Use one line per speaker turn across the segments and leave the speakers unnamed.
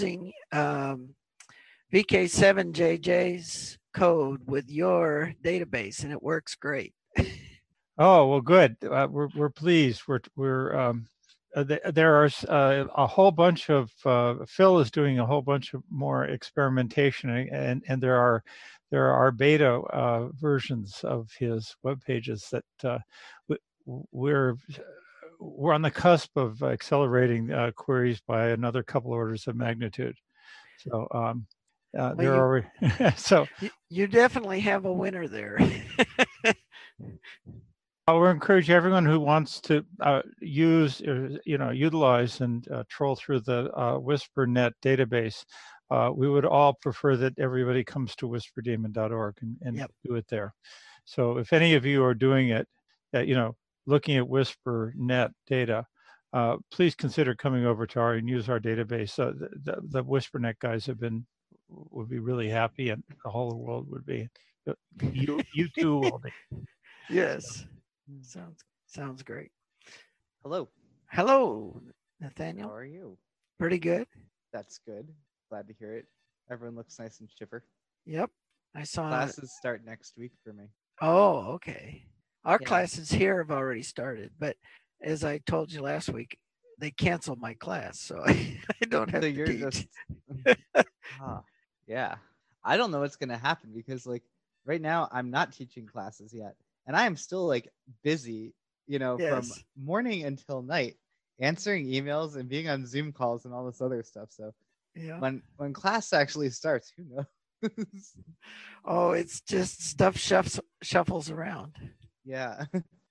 using VK7JJ's code with your database, and it works great.
Oh, well, good. We're pleased. There are a whole bunch of Phil is doing a whole bunch of more experimentation, and there are beta versions of his web pages that we're on the cusp of accelerating queries by another couple orders of magnitude. So there are so
you definitely have a winner there.
I will encourage everyone who wants to utilize and troll through the WhisperNet database. We would all prefer that everybody comes to whisperdemon.org and
Yep.
do it there. So if any of you are doing it, looking at WhisperNet data, please consider coming over to and use our database. The WhisperNet guys would be really happy, and the whole world would be. You too will be.
Yes. Sounds great. Hello, Nathaniel.
How are you?
Pretty good.
That's good. Glad to hear it. Everyone looks nice and chipper.
Yep. I saw
classes start next week for me.
Oh, okay. Our classes here have already started, but as I told you last week, they canceled my class, so I don't have to teach.
Yeah. I don't know what's going to happen because right now I'm not teaching classes yet. And I am still busy, from morning until night, answering emails and being on Zoom calls and all this other stuff. So when class actually starts, who knows?
Oh, it's just stuff shuffles around.
Yeah.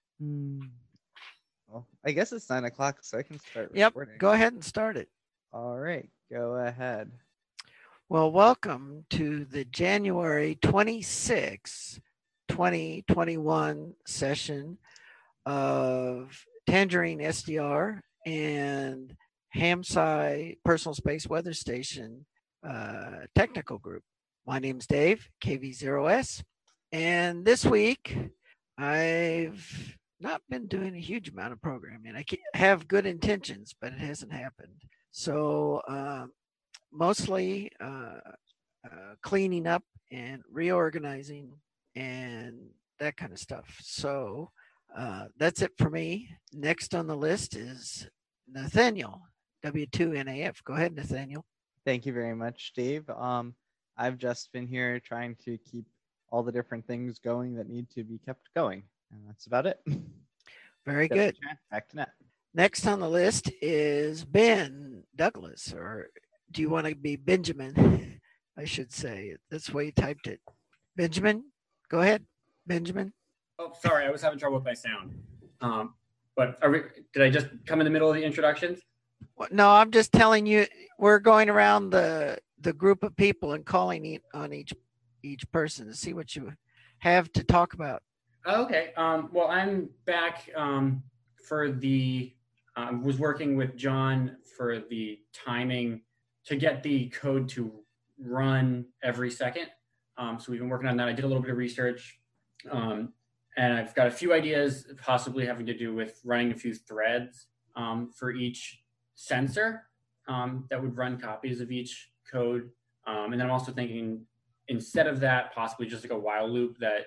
Well, I guess it's 9:00, so I can start
recording. Yep, go ahead and start it.
All right, go ahead.
Well, welcome to the January 26th, 2021 session of Tangerine SDR and HamSci Personal Space Weather Station technical group. My name's Dave, KV0S, and this week I've not been doing a huge amount of programming. I have good intentions, but it hasn't happened. So mostly cleaning up and reorganizing and that kind of stuff. So that's it for me. Next on the list is Nathaniel, W2NAF. Go ahead, Nathaniel.
Thank you very much, Dave. I've just been here trying to keep all the different things going that need to be kept going. And that's about it.
Very good.
Back to Nat.
Next on the list is Ben Douglas, or do you want to be Benjamin? I should say. That's the way you typed it. Benjamin, go ahead. Benjamin.
Oh, sorry. I was having trouble with my sound. But did I just come in the middle of the introductions?
No, I'm just telling you, we're going around the group of people and calling on each person to see what you have to talk about.
Okay. Well, I'm back for the, was working with John for the timing to get the code to run every second. So we've been working on that. I did a little bit of research and I've got a few ideas possibly having to do with running a few threads for each sensor that would run copies of each code. And then I'm also thinking instead of that, possibly just like a while loop that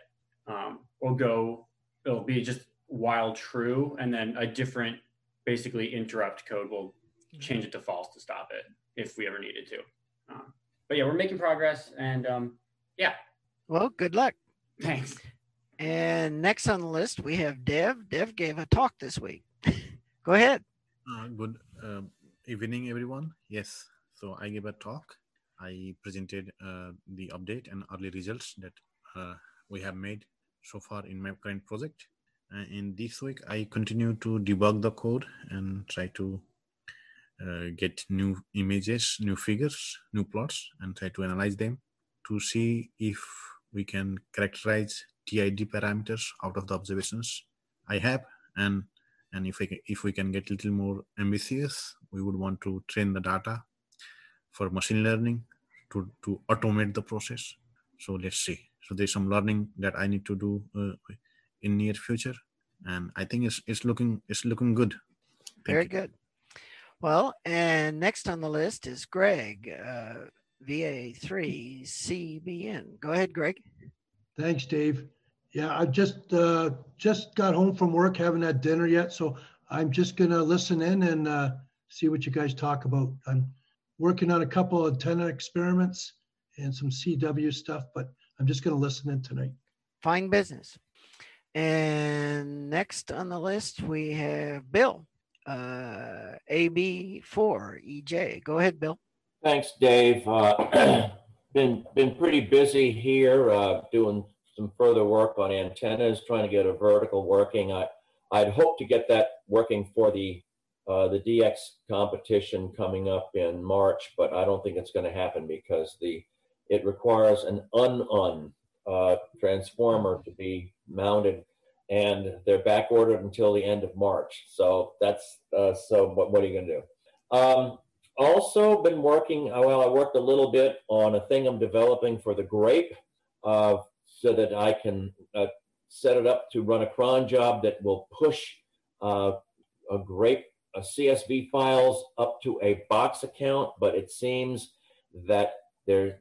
it'll be just while true, and then a different basically interrupt code will change it to false to stop it if we ever needed to. But yeah, we're making progress, and yeah.
Well, good luck.
Thanks.
And next on the list, we have Dev. Dev gave a talk this week. Go ahead.
Good evening, everyone. Yes, so I gave a talk. I presented the update and early results that we have made so far in my current project. In this week, I continue to debug the code and try to get new images, new figures, new plots, and try to analyze them to see if we can characterize TID parameters out of the observations I have. And if we can get a little more ambitious, we would want to train the data for machine learning to automate the process. So let's see. So there's some learning that I need to do in near future, and I think it's looking good.
Very good. Well, and next on the list is Greg, VA3CBN. Go ahead, Greg.
Thanks, Dave. Yeah, I just got home from work, haven't had dinner yet, so I'm just gonna listen in and see what you guys talk about. I'm working on a couple of antenna experiments and some CW stuff, but I'm just gonna listen in tonight.
Fine business. And next on the list we have Bill, AB4EJ. Go ahead, Bill.
Thanks, Dave. Been pretty busy here, doing some further work on antennas, trying to get a vertical working. I'd hope to get that working for the DX competition coming up in March, but I don't think it's going to happen because it requires an transformer to be mounted, and they're back ordered until the end of March. So that's what are you going to do? Also been working, I worked a little bit on a thing I'm developing for the Grape, so that I can set it up to run a cron job that will push a Grape CSV files up to a box account, but it seems that it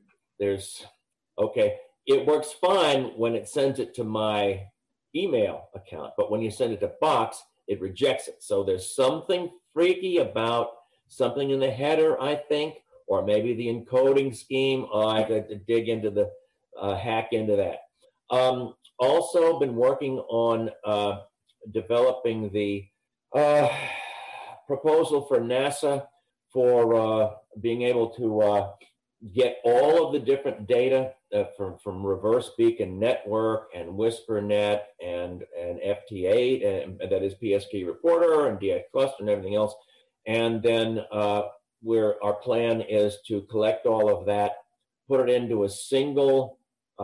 works fine when it sends it to my email account, but when you send it to box, it rejects it. So there's something freaky about something in the header, I think, or maybe the encoding scheme. I got to dig into the hack into that. Also been working on developing the proposal for NASA for being able to get all of the different data from Reverse Beacon Network and WhisperNet and FT8, and that is PSK Reporter and DX Cluster and everything else. And then our plan is to collect all of that, put it into a single,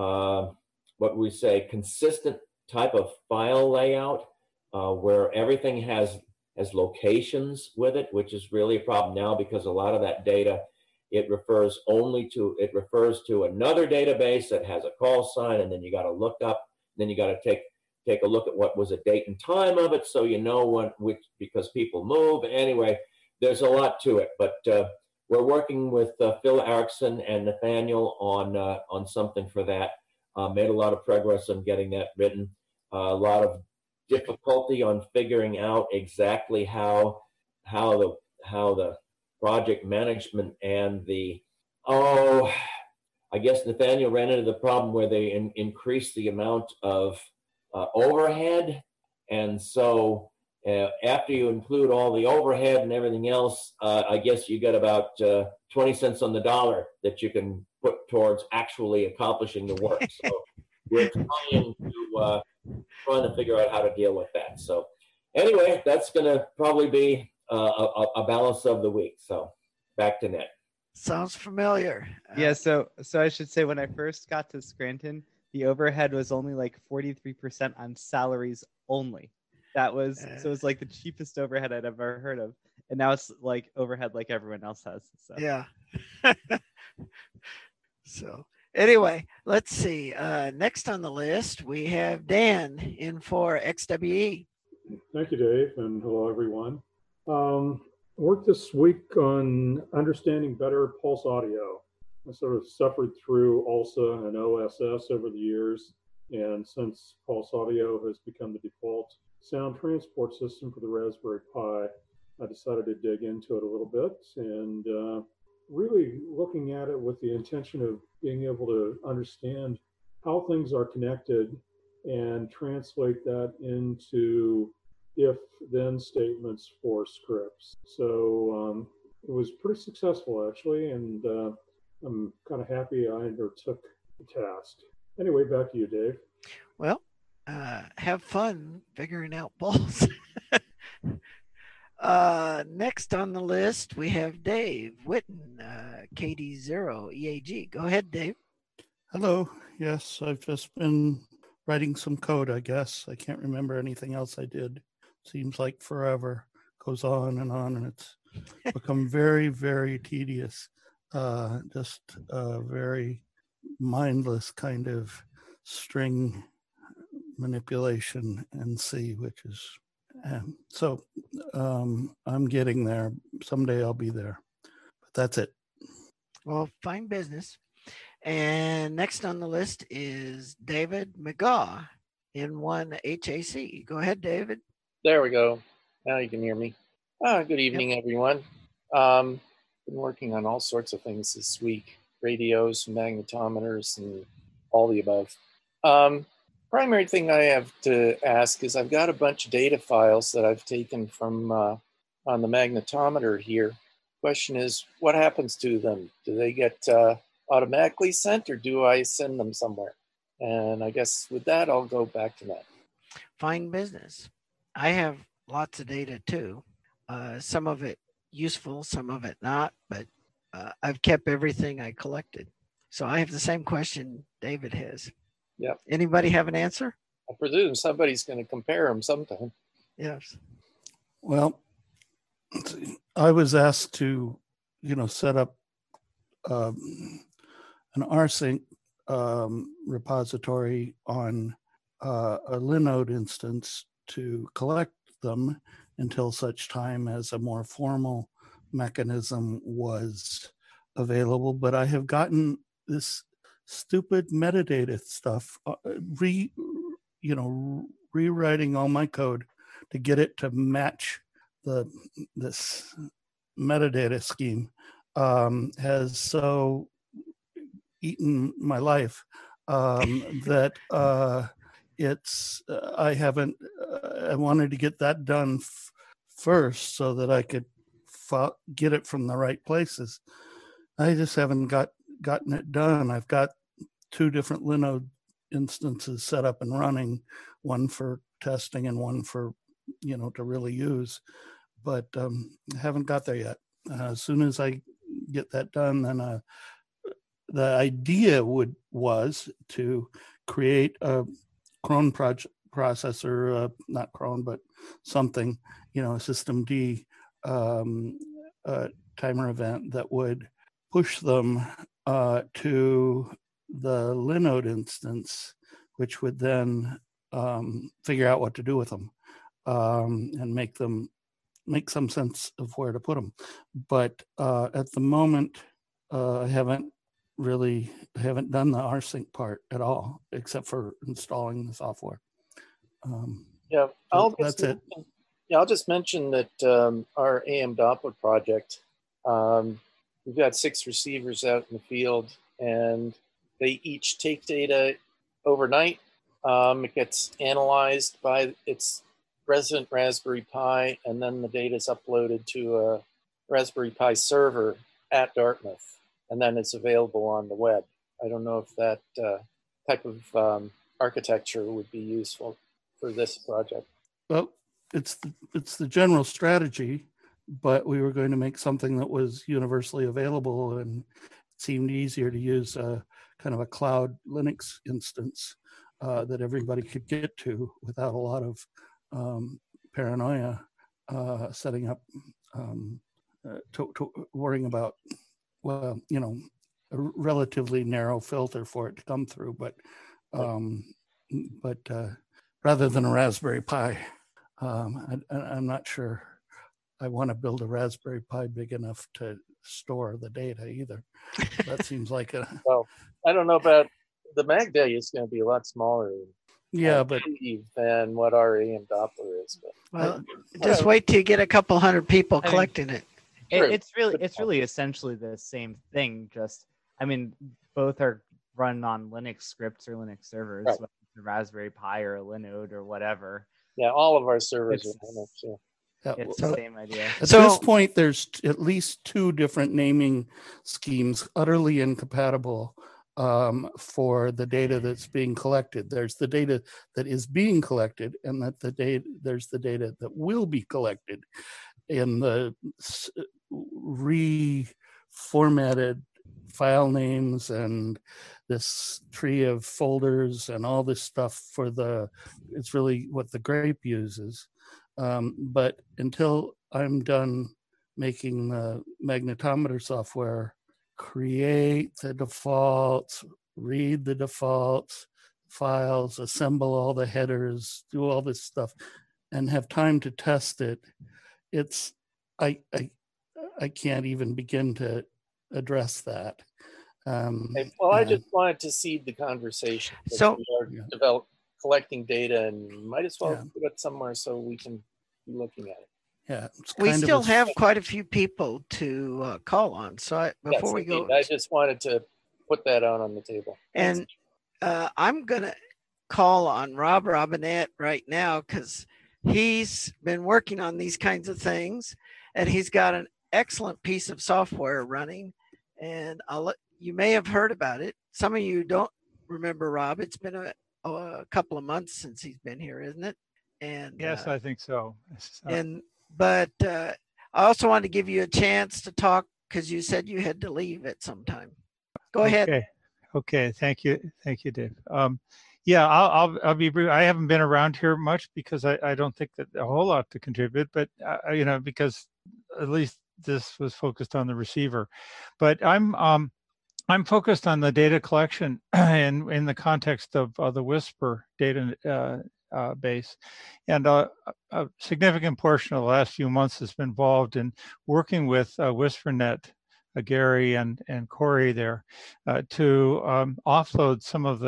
consistent type of file layout where everything has locations with it, which is really a problem now because a lot of that data, it refers to another database that has a call sign, and then you got to look up, then you got to take a look at what was the date and time of it, so you know because people move. Anyway, there's a lot to it, but we're working with Phil Erickson and Nathaniel on something for that. Made a lot of progress on getting that written. A lot of difficulty on figuring out exactly how the project management and I guess Nathaniel ran into the problem where they increased the amount of overhead, and so after you include all the overhead and everything else, I guess you get about 20 cents on the dollar that you can put towards actually accomplishing the work. So we're trying to figure out how to deal with that. So anyway, that's going to probably be a balance of the week. So back to Ned.
Sounds familiar.
Yeah, so I should say when I first got to Scranton, the overhead was only like 43% on salaries only. That was so it's like the cheapest overhead I'd ever heard of, and now it's like overhead like everyone else has. So.
Yeah. So anyway, let's see. Next on the list we have Dan in for XWE.
Thank you, Dave, and hello everyone. Worked this week on understanding better pulse audio. I sort of suffered through ALSA and OSS over the years, and since pulse audio has become the default sound transport system for the Raspberry Pi, I decided to dig into it a little bit and really looking at it with the intention of being able to understand how things are connected and translate that into if-then statements for scripts. So it was pretty successful, actually, and I'm kind of happy I undertook the task. Anyway, back to you, Dave.
Well, have fun figuring out pulse. Next on the list, we have Dave Witten, KD0EAG. Go ahead, Dave.
Hello. Yes, I've just been writing some code, I guess. I can't remember anything else I did. Seems like forever. Goes on, and it's become very, very tedious. Just a very mindless kind of string manipulation in C, which is So I'm getting there. Someday I'll be there. But that's it.
Well, fine business. And next on the list is David McGaw in one HAC. Go ahead, David.
There we go. Now you can hear me. Good evening, everyone. Been working on all sorts of things this week, radios, magnetometers, and all the above. Primary thing I have to ask is I've got a bunch of data files that I've taken from on the magnetometer here. Question is, what happens to them? Do they get automatically sent, or do I send them somewhere? And I guess with that, I'll go back to that.
Fine business. I have lots of data too. Some of it useful, some of it not, but I've kept everything I collected. So I have the same question David has.
Yeah.
Anybody have an answer?
I presume somebody's going to compare them sometime.
Yes.
Well, I was asked to, set up an rsync repository on a Linode instance to collect them until such time as a more formal mechanism was available. But I have gotten this stupid metadata stuff, rewriting all my code to get it to match this metadata scheme has so eaten my life that I wanted to get that done first so that I could get it from the right places. I just haven't gotten it done. I've got 2 different Linode instances set up and running, one for testing and one for, to really use, but I haven't got there yet. As soon as I get that done, then the idea was to create a cron processor, not cron, but something, a systemd timer event that would push them to the Linode instance, which would then figure out what to do with them and make some sense of where to put them. But at the moment, I haven't done the rsync part at all, except for installing the software. That's it.
Yeah, I'll just mention that our AM Doppler project, we've got 6 receivers out in the field, and they each take data overnight. It gets analyzed by its resident Raspberry Pi, and then the data is uploaded to a Raspberry Pi server at Dartmouth, and then it's available on the web. I don't know if that type of architecture would be useful for this project.
Well, it's the general strategy, but we were going to make something that was universally available, and it seemed easier to use a kind of a cloud Linux instance that everybody could get to without a lot of paranoia setting up, to worrying about, a relatively narrow filter for it to come through, but rather than a Raspberry Pi, I'm not sure I want to build a Raspberry Pi big enough to store the data either. That seems like
well, I don't know about the MagDay is going to be a lot smaller. Than what our AM Doppler is. But
well, just wait till you get a couple hundred people collecting it.
It's really essentially the same thing. Both are run on Linux scripts or Linux servers, whether it's a Raspberry Pi or a Linode or whatever.
Yeah, all of our servers are Linux. Yeah.
It's the same idea.
At this point, there's at least 2 different naming schemes utterly incompatible for the data that's being collected. There's the data that is being collected, and there's the data that will be collected in the reformatted file names and this tree of folders and all this stuff it's really what the grape uses. But until I'm done making the magnetometer software, create the defaults, read the defaults files, assemble all the headers, do all this stuff, and have time to test it, it's I can't even begin to address that.
Well, I just wanted to seed the conversation.
So
we are collecting data, and might as well put it somewhere so we can be looking at it.
Yeah,
we still have quite a few people to call on. So before we go,
I just wanted to put that out on the table.
And I'm gonna call on Rob Robinette right now because he's been working on these kinds of things, and he's got an excellent piece of software running. And you may have heard about it. Some of you don't remember Rob. It's been a couple of months since he's been here, isn't it? And
yes, I think so.
But I also wanted to give you a chance to talk because you said you had to leave at some time. Go ahead.
Okay. Thank you, Dave. Yeah, I'll be brief. I haven't been around here much because I don't think that a whole lot to contribute, but because at least this was focused on the receiver. But I'm focused on the data collection and in the context of the WSPR data base, and a significant portion of the last few months has been involved in working with WSPRnet, Gary and Corey there, to offload some of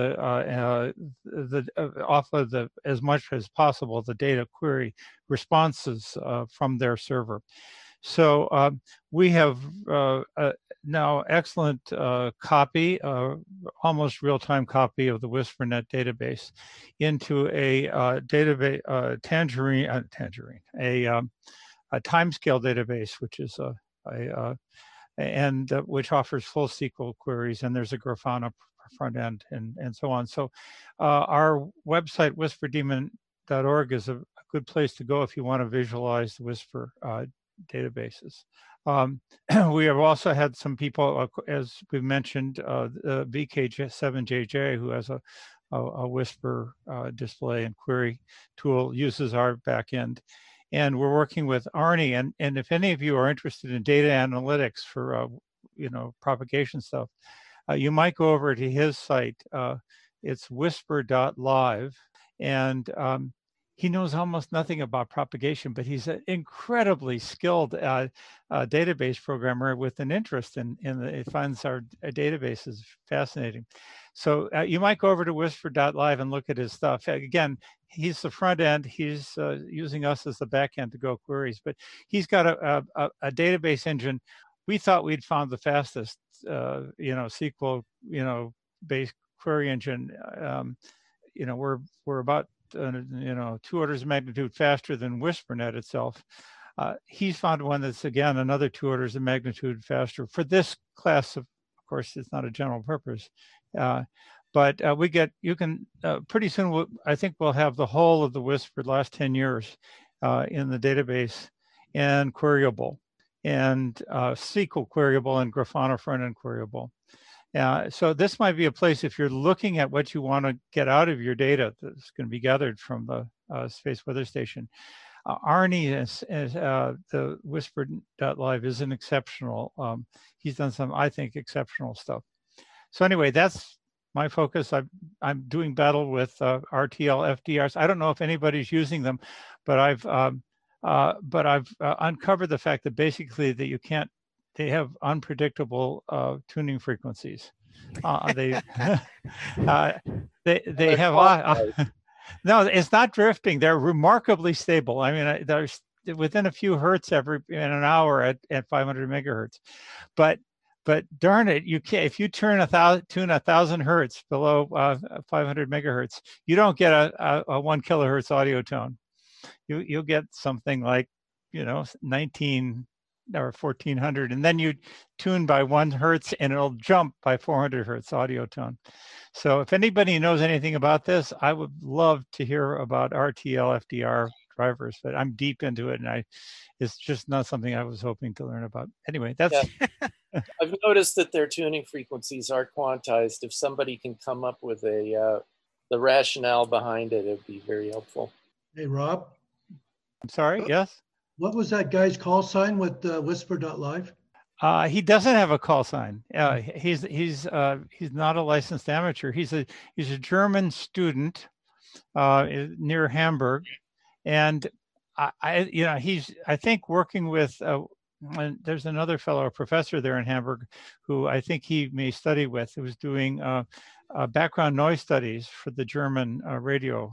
offload as much as possible the data query responses from their server. So we have now excellent copy, almost real-time copy of the WSPRnet database into a database, a timescale database, which is which offers full SQL queries, and there's a Grafana front end and so on. So our website, WSPRdaemon.org, is a good place to go if you want to visualize the WSPR databases. We have also had some people, as we mentioned, VK7JJ, who has a WSPR display and query tool, uses our backend. And we're working with Arnie. And if any of you are interested in data analytics for, propagation stuff, you might go over to his site. It's WSPR.live. And he knows almost nothing about propagation, but he's an incredibly skilled database programmer with an interest in he finds our databases fascinating. So you might go over to WSPR.live and look at his stuff. Again, he's the front end. He's using us as the back end to go queries, but he's got a database engine. We thought we'd found the fastest, SQL, based query engine. We're about 2 orders of magnitude faster than WSPRnet itself. He's found one that's, again, another 2 orders of magnitude faster for this class. Of course, it's not a general purpose, but you can pretty soon. I think we'll have the whole of the WSPR last 10 years in the database, and queryable, and SQL queryable, and Grafana front end queryable. So this might be a place, if you're looking at what you want to get out of your data that's going to be gathered from the Space Weather Station. Arnie, the WSPR.live, is an exceptional. He's done some, I think, exceptional stuff. So anyway, that's my focus. I'm doing battle with RTL FDRs. I don't know if anybody's using them, but I've uncovered the fact that basically that you can't. They have unpredictable tuning frequencies. They have no. It's not drifting. They're remarkably stable. I mean, there's within a few hertz in an hour at 500 megahertz. But darn it, you can't. If you tune 1,000 hertz below 500 megahertz, you don't get a 1 kilohertz audio tone. You'll get something like 19 or 1400, and then you tune by 1 hertz and it'll jump by 400 hertz audio tone. So if anybody knows anything about this, I would love to hear about RTL FDR drivers, but I'm deep into it, and it's just not something I was hoping to learn about. Anyway, that's
I've noticed that their tuning frequencies are quantized. If somebody can come up with the rationale behind it, it'd be very helpful.
Hey, Rob.
I'm sorry. Yes.
What was that guy's call sign with WSPR.live?
He doesn't have a call sign. He's not a licensed amateur. He's a German student near Hamburg, And I think working with, and there's another fellow, a professor there in Hamburg, who I think he may study with, who was doing background noise studies for the German radio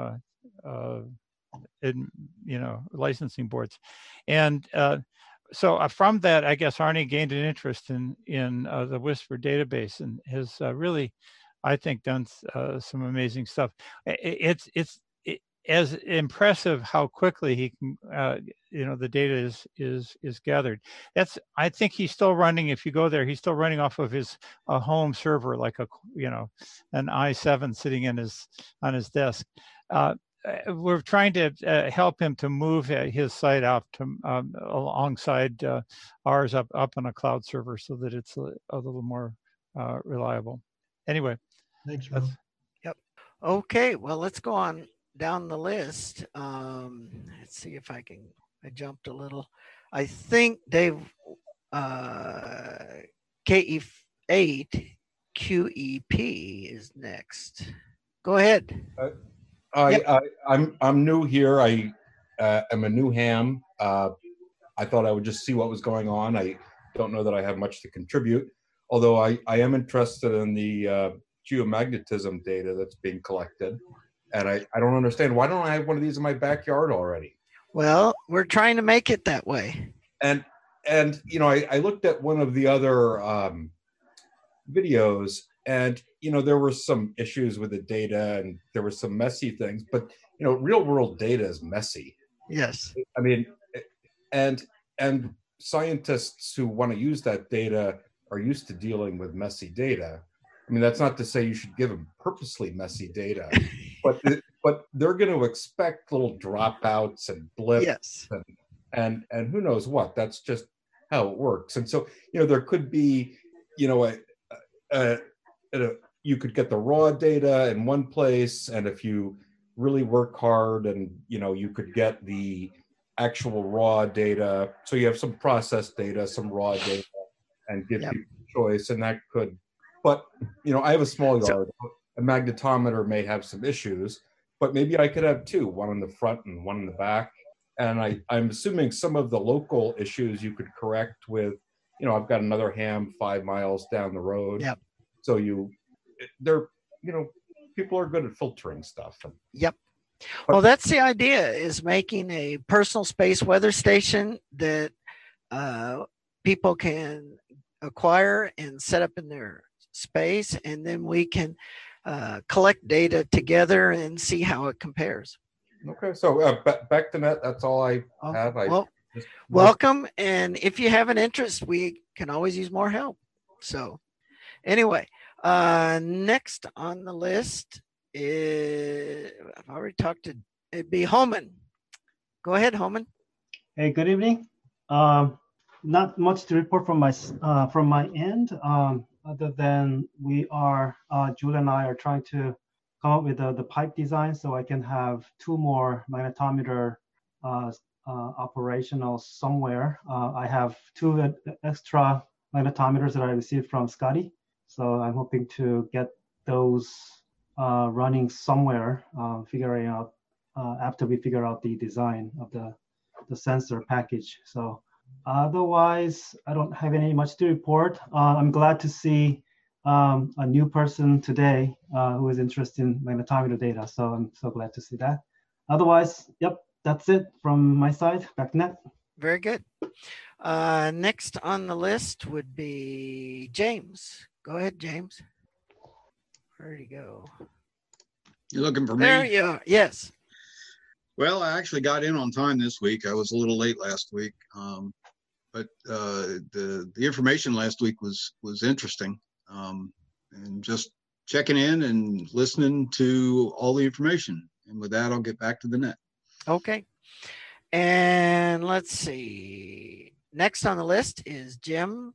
licensing boards. And so from that, I guess Arnie gained an interest in the WSPR database and has really, I think, done some amazing stuff. It's as impressive how quickly he can, the data is gathered. I think he's still running. If you go there, he's still running off of his home server, like an i7 sitting on his desk. We're trying to help him to move his site out to alongside ours up on a cloud server so that it's a little more reliable. Anyway,
thanks, Rob.
Yep. Okay. Well, let's go on down the list. Let's see if I jumped a little. I think Dave, KE8 QEP is next. Go ahead.
I'm new here. I am a new ham. I thought I would just see what was going on. I don't know that I have much to contribute, although I am interested in the geomagnetism data that's being collected. And I don't understand, why don't I have one of these in my backyard already?
Well, we're trying to make it that way.
And I looked at one of the other videos, and there were some issues with the data, and there were some messy things. But real world data is messy.
Yes.
I mean, and scientists who want to use that data are used to dealing with messy data. I mean, that's not to say you should give them purposely messy data, but they're going to expect little dropouts and blips,
yes,
and who knows what. That's just how it works. And so there could be you could get the raw data in one place, and if you really work hard, and you could get the actual raw data. So you have some processed data, some raw data, and give people choice, and that could. But I have a small yard. A magnetometer may have some issues, but maybe I could have two, one in the front and one in the back. And I'm assuming some of the local issues you could correct with, I've got another ham 5 miles down the road.
Yep.
So people are good at filtering stuff.
Yep. Well, that's the idea, is making a personal space weather station that people can acquire and set up in their space, and then we can collect data together and see how it compares.
Okay, so back to net. That's all I have.
Welcome, and if you have an interest, we can always use more help. So, anyway, next on the list is, I've already talked to, it'd be Homan. Go ahead, Homan.
Hey, good evening. Not much to report from my end. Other than Julie and I are trying to come up with the pipe design so I can have 2 more magnetometer operational somewhere. I have 2 extra magnetometers that I received from Scotty. So I'm hoping to get those running somewhere, figuring out after we figure out the design of the sensor package. So otherwise, I don't have much to report. I'm glad to see a new person today who is interested in magnetometer data. So I'm so glad to see that. Otherwise, yep, that's it from my side. Back to net.
Very good. Next on the list would be James. Go ahead, James. Where'd he go?
You're looking for me?
There you are. Yes.
Well, I actually got in on time this week. I was a little late last week, but the information last week was interesting, and just checking in and listening to all the information. And with that, I'll get back to the net.
Okay. And let's see. Next on the list is Jim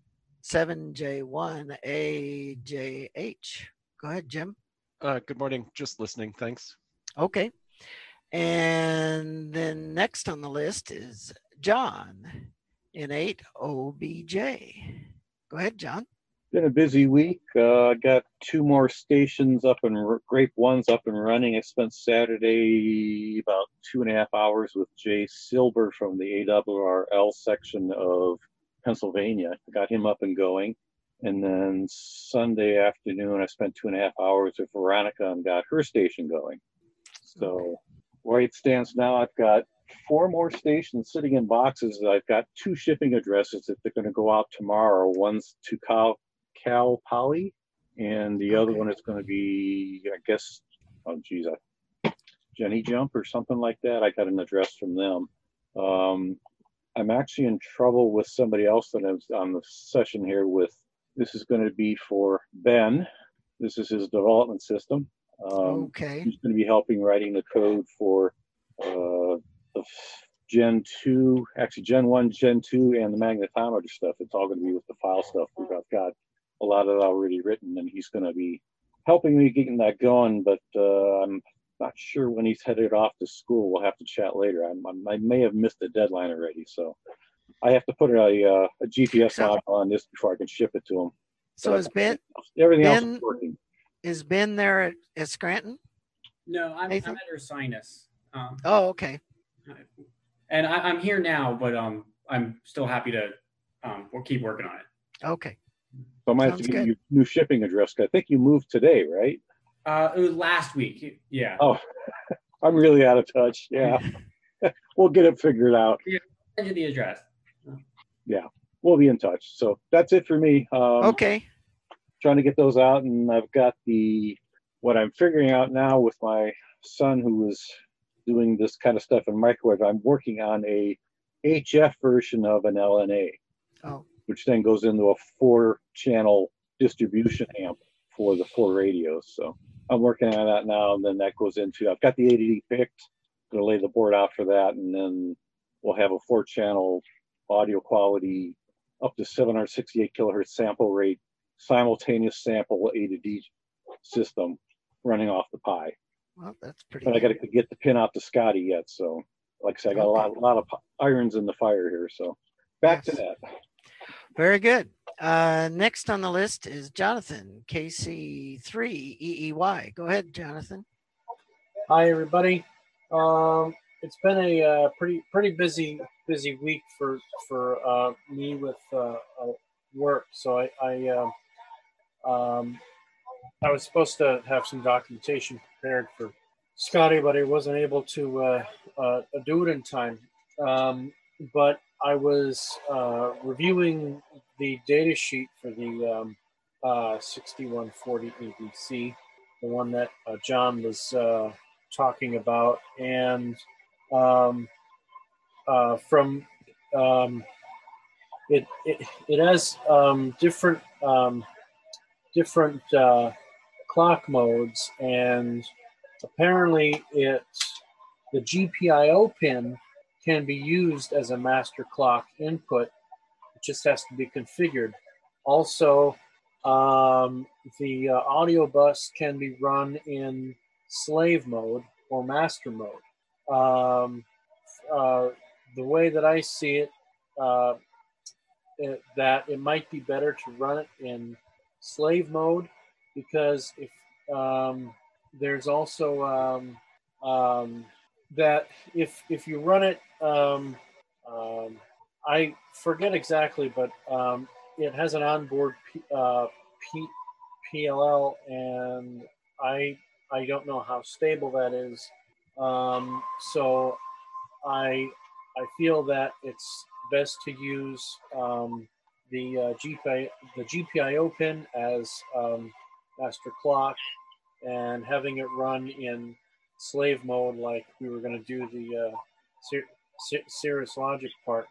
7J1AJH. Go ahead, Jim.
Good morning. Just listening. Thanks.
Okay. And then next on the list is John N8OBJ. Go ahead, John.
been a busy week. I got 2 more stations up and Grape 1's up and running. I spent Saturday about 2.5 hours with Jay Silber from the ARRL section of Pennsylvania. I got him up and going. And then Sunday afternoon, I spent 2.5 hours with Veronica and got her station going. So where it stands now, I've got 4 more stations sitting in boxes. I've got 2 shipping addresses that they're going to go out tomorrow. One's to Cal Poly, and the other one is going to be, I guess, Jenny Jump or something like that. I got an address from them. I'm actually in trouble with somebody else that is on the session here with. This is going to be for Ben. This is his development system.
Okay.
He's going to be helping writing the code for the Gen 2, actually Gen 1, Gen 2, and the magnetometer stuff. It's all going to be with the file stuff. I've got a lot of it already written, and he's going to be helping me getting that going, but I'm not sure when he's headed off to school. We'll have to chat later. I may have missed the deadline already, so I have to put a GPS module on this before I can ship it to him.
So is Ben?
Everything else is working.
Is Ben there at Scranton?
No, I'm at Ursinus.
Oh, okay.
And I'm here now, but I'm still happy to we'll keep working on it.
Okay.
So I might have to get you a new shipping address. I think you moved today, right?
It was last week. Yeah.
Oh, I'm really out of touch. Yeah. We'll get it figured out.
Yeah, send you the address.
Yeah, we'll be in touch. So that's it for me.
Okay.
Trying to get those out, and I've got what I'm figuring out now with my son who is doing this kind of stuff in microwave. I'm working on a HF version of an LNA, which then goes into a 4-channel distribution amp for the 4 radios. So I'm working on that now, and then that goes into, I've got the ADD picked, going to lay the board out for that, and then we'll have a 4-channel audio quality up to 768 kilohertz sample rate, simultaneous sample A to D system running off the Pi.
Well, that's pretty.
But I got to get the pin out to Scotty yet. So, like I said, I got a lot of irons in the fire here. So, back to that.
Very good. Next on the list is Jonathan, KC3EEY. Go ahead, Jonathan.
Hi, everybody. It's been a pretty busy week for me with work. So I was supposed to have some documentation prepared for Scotty, but I wasn't able to do it in time. But I was reviewing the data sheet for the 6140 ABC, the one that John was talking about, and from it has different clock modes, and apparently the GPIO pin can be used as a master clock input. It just has to be configured. Also, the audio bus can be run in slave mode or master mode. The way that I see it, that it might be better to run it in slave mode, because if there's also that if you run it, I forget exactly, but it has an onboard PLL, and I don't know how stable that is. So I feel that it's best to use the GPIO pin as master clock, and having it run in slave mode like we were going to do the Cirrus Logic part.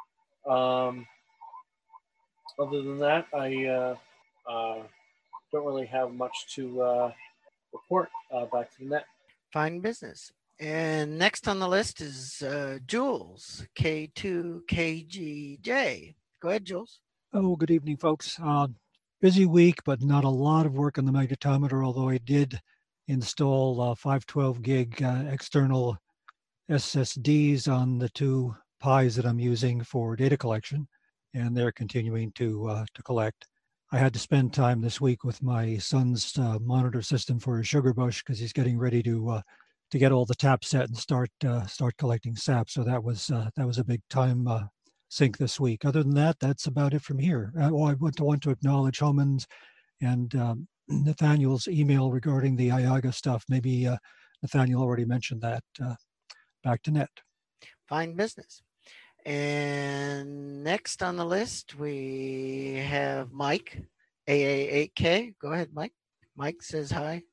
Other than that, I don't really have much to report. Back to the net.
Fine business. And next on the list is Jules, K2KGJ. Go ahead, Jules.
Oh, good evening, folks. Busy week, but not a lot of work on the magnetometer, although I did install 512 gig external SSDs on the 2 Pis that I'm using for data collection, and they're continuing to collect. I had to spend time this week with my son's monitor system for his sugar bush because he's getting ready to get all the taps set and start collecting sap. So that was a big time sink this week. Other than that, that's about it from here. I want to acknowledge Homan's and Nathaniel's email regarding the IAGA stuff. Maybe Nathaniel already mentioned that. Back to Net.
Fine business. And next on the list, we have Mike, AA8K. Go ahead, Mike. Mike says hi.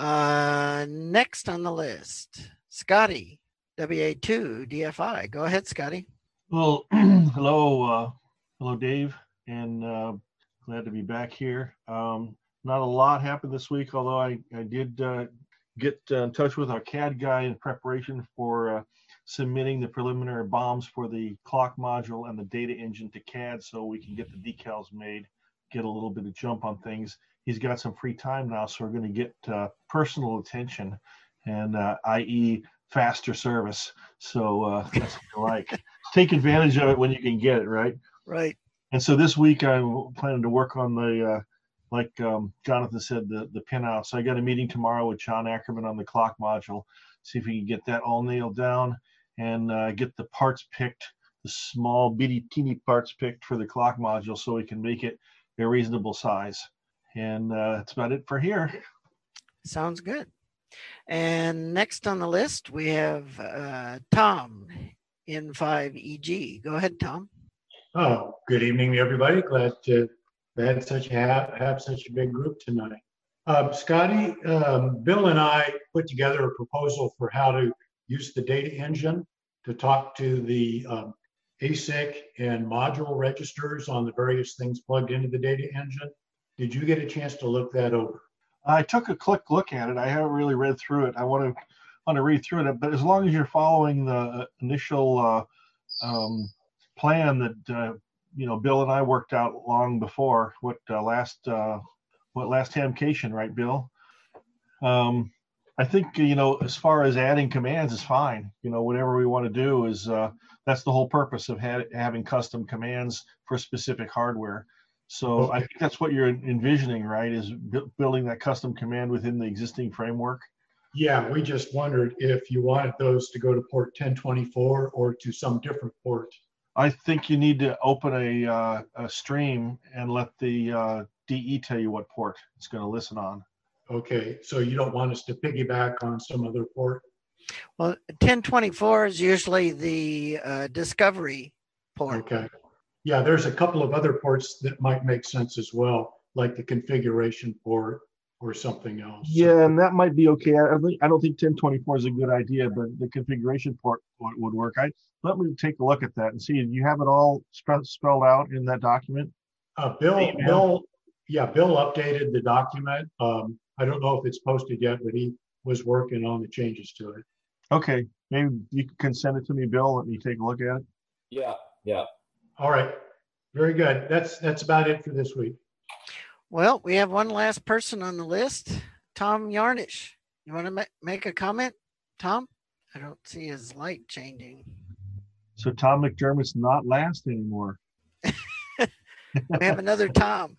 Next on the list, Scotty, WA2 DFI. Go ahead, Scotty.
Well, hello, Dave, and glad to be back here. Not a lot happened this week, although I did get in touch with our CAD guy in preparation for submitting the preliminary BOMs for the clock module and the data engine to CAD so we can get the decals made, get a little bit of jump on things. He's got some free time now, so we're going to get personal attention and i.e. faster service. So that's what I like. Take advantage of it when you can get it, right?
Right.
And so this week I'm planning to work on the, like Jonathan said, the pinout. So I got a meeting tomorrow with John Ackerman on the clock module, see if we can get that all nailed down and get the parts picked, the small bitty teeny parts picked for the clock module so we can make it a reasonable size. And that's about it for here.
Sounds good. And next on the list, we have Tom in 5EG. Go ahead, Tom.
Oh, good evening, everybody. Glad to have such a big group tonight. Scotty, Bill and I put together a proposal for how to use the data engine to talk to the ASIC and module registers on the various things plugged into the data engine. Did you get a chance to look that over?
I took a quick look at it. I haven't really read through it. I want to read through it, but as long as you're following the initial plan that Bill and I worked out long before last Hamcation, right, Bill? I think as far as adding commands is fine. Whatever we want to do is that's the whole purpose of having custom commands for specific hardware. So okay. I think that's what you're envisioning, right? Is building that custom command within the existing framework.
Yeah, we just wondered if you wanted those to go to port 1024 or to some different port.
I think you need to open a stream and let the DE tell you what port it's going to listen on.
Okay, so you don't want us to piggyback on some other port?
Well, 1024 is usually the discovery port.
Okay. Yeah, there's a couple of other ports that might make sense as well, like the configuration port or something else.
Yeah, and that might be okay. I don't think 1024 is a good idea, but the configuration port would work. Let me take a look at that and see. Do you have it all spelled out in that document?
Bill updated the document. I don't know if it's posted yet, but he was working on the changes to it.
Okay, maybe you can send it to me, Bill. Let me take a look at it.
Yeah.
All right, very good. That's about it for this week.
Well, we have one last person on the list, Tom Yarnish. You want to make a comment, Tom? I don't see his light changing.
So Tom McDermott's not last anymore.
We have another Tom.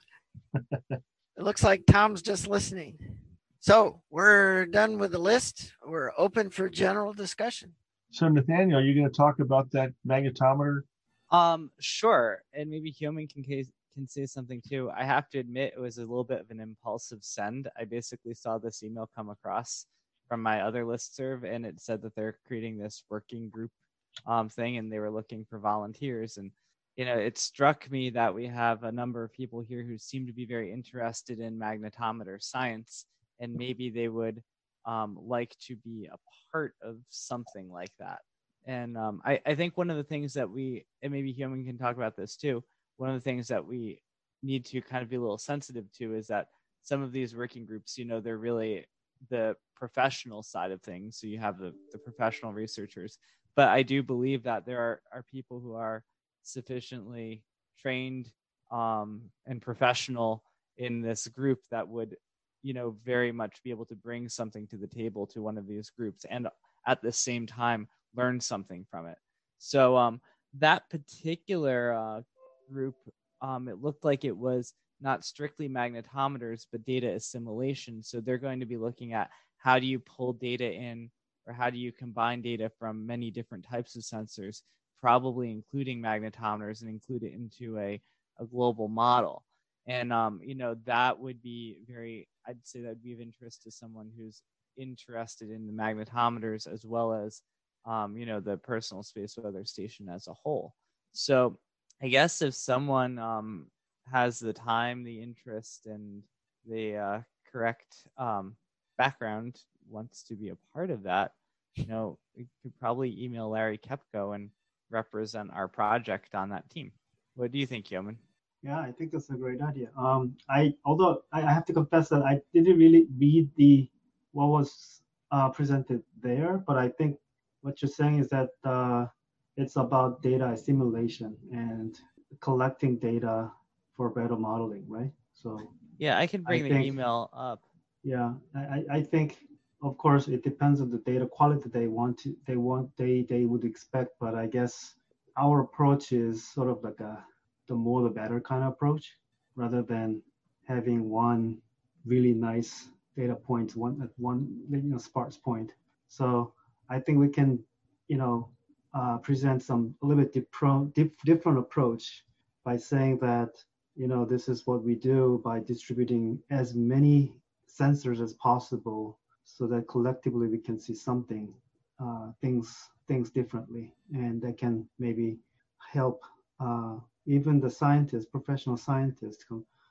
It looks like Tom's just listening. So we're done with the list. We're open for general discussion.
So Nathaniel, are you going to talk about that magnetometer?
Sure. And maybe Hyomin can say something too. I have to admit it was a little bit of an impulsive send. I basically saw this email come across from my other listserv, and it said that they're creating this working group thing, and they were looking for volunteers. And it struck me that we have a number of people here who seem to be very interested in magnetometer science, and maybe they would like to be a part of something like that. And I think one of the things that and maybe Hyomin can talk about this too, one of the things that we need to kind of be a little sensitive to is that some of these working groups, they're really the professional side of things. So you have the professional researchers, but I do believe that there are people who are sufficiently trained and professional in this group that would, very much be able to bring something to the table to one of these groups and at the same time learn something from it. So that particular group, it looked like it was not strictly magnetometers, but data assimilation. So they're going to be looking at how do you pull data in, or how do you combine data from many different types of sensors, probably including magnetometers, and include it into a global model. And, that would be I'd say that would be of interest to someone who's interested in the magnetometers as well as, the personal space weather station as a whole. So I guess if someone has the time, the interest, and the correct background, wants to be a part of that, we could probably email Larry Kepko and represent our project on that team. What do you think, Yeoman?
Yeah, I think that's a great idea. Although I have to confess that I didn't really read what was presented there, but I think what you're saying is that it's about data assimilation and collecting data for better modeling, right? So
yeah, I can bring the email up.
Yeah, I think, of course, it depends on the data quality they would expect, but I guess our approach is sort of like the more the better kind of approach, rather than having one really nice data point, one sparse point. So I think we can, present a little bit different approach by saying that, this is what we do by distributing as many sensors as possible, so that collectively we can see things differently, and that can maybe help even the scientists, professional scientists,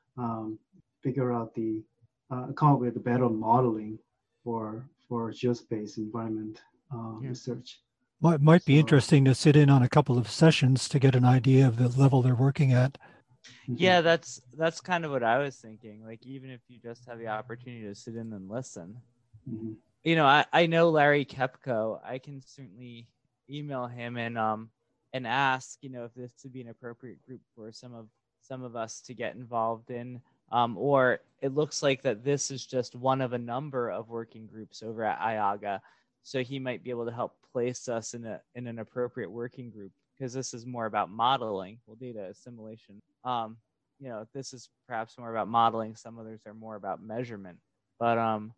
figure out come up with a better modeling for geospace environment research.
Might be interesting to sit in on a couple of sessions to get an idea of the level they're working at.
Yeah, that's kind of what I was thinking. Like, even if you just have the opportunity to sit in and listen.
Mm-hmm.
I know Larry Kepko. I can certainly email him and ask, if this would be an appropriate group for some of us to get involved in. Or it looks like that this is just one of a number of working groups over at IAGA. So he might be able to help place us in an appropriate working group, because this is more about modeling, data assimilation. This is perhaps more about modeling. Some others are more about measurement. But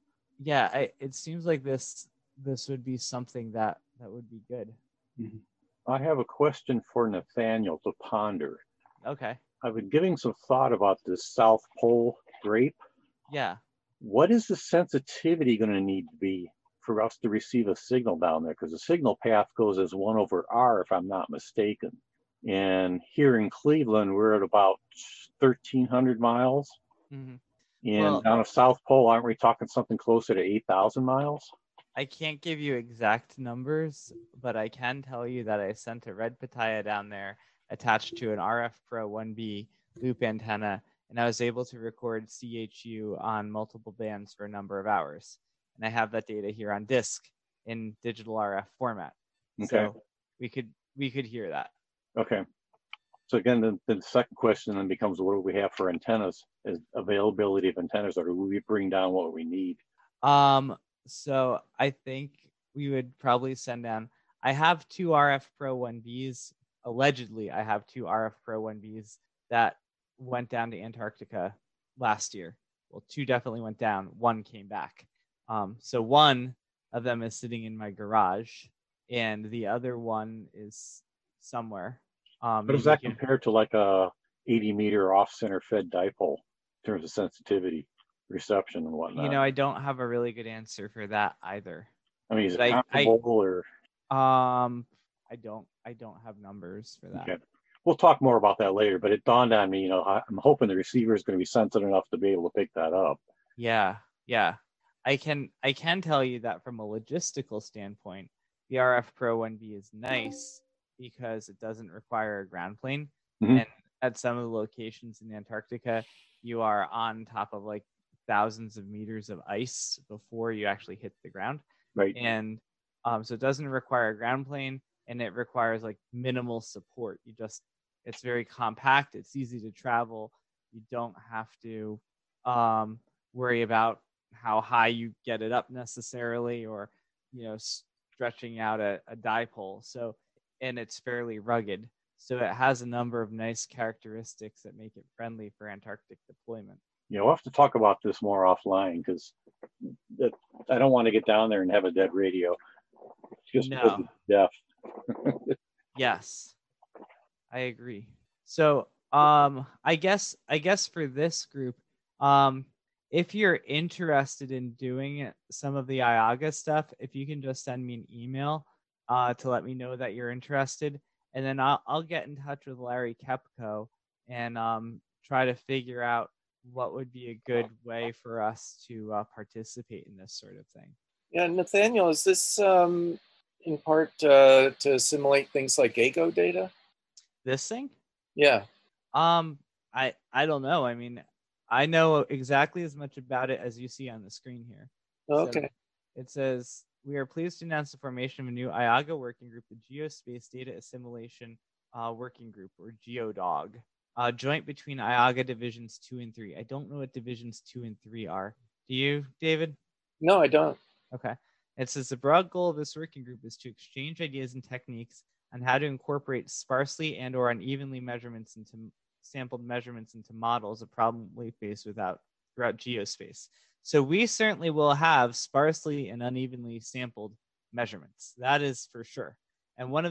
it seems like this would be something that would be good.
Mm-hmm.
I have a question for Nathaniel to ponder.
Okay.
I've been giving some thought about this South Pole grape.
Yeah.
What is the sensitivity going to need to be for us to receive a signal down there? Because the signal path goes as 1/r, if I'm not mistaken. And here in Cleveland, we're at about 1,300 miles.
Mm-hmm.
And down at South Pole, aren't we talking something closer to 8,000 miles?
I can't give you exact numbers, but I can tell you that I sent a red pitaya down there attached to an RF Pro 1B loop antenna, and I was able to record CHU on multiple bands for a number of hours. And I have that data here on disk in digital RF format.
Okay.
So we could hear that. Okay.
So again, the second question then becomes, what do we have for antennas? Is availability of antennas, or do we bring down what we need?
So I think we would probably send down, I have two RF Pro 1Bs. Allegedly, I have two RF Pro 1Bs that went down to Antarctica last year. Well, two definitely went down. One came back. So one of them is sitting in my garage, and the other one is somewhere.
How does that compare to like a 80-meter off-center fed dipole in terms of sensitivity, reception, and whatnot?
I don't have a really good answer for that either.
I mean, is it comparable or?
I don't have numbers for that.
Okay. We'll talk more about that later, but it dawned on me, I'm hoping the receiver is going to be sensitive enough to be able to pick that up.
Yeah. I can tell you that from a logistical standpoint, the RF Pro 1B is nice because it doesn't require a ground plane.
Mm-hmm.
And at some of the locations in Antarctica, you are on top of like thousands of meters of ice before you actually hit the ground.
Right.
And so it doesn't require a ground plane, and it requires like minimal support. It's very compact. It's easy to travel. You don't have to worry about how high you get it up necessarily, or, stretching out a dipole. So, and it's fairly rugged. So it has a number of nice characteristics that make it friendly for Antarctic deployment.
Yeah, we'll have to talk about this more offline because I don't want to get down there and have a dead radio. Just because it's deaf.
Yes, I agree. So I guess for this group, if you're interested in doing some of the IAGA stuff, if you can just send me an email to let me know that you're interested, and then I'll get in touch with Larry Kepko and try to figure out what would be a good way for us to participate in this sort of thing.
Yeah, Nathaniel, is this in part to assimilate things like AGO data?
This thing?
Yeah.
I don't know. I mean, I know exactly as much about it as you see on the screen here.
Okay.
So it says, we are pleased to announce the formation of a new IAGA working group, the Geospace Data Assimilation Working Group, or GeoDog, joint between IAGA Divisions 2 and 3. I don't know what Divisions 2 and 3 are. Do you, David?
No, I don't.
Okay. It says the broad goal of this working group is to exchange ideas and techniques on how to incorporate sparsely and or unevenly sampled measurements into models of problem we face throughout geospace. So we certainly will have sparsely and unevenly sampled measurements. That is for sure. And one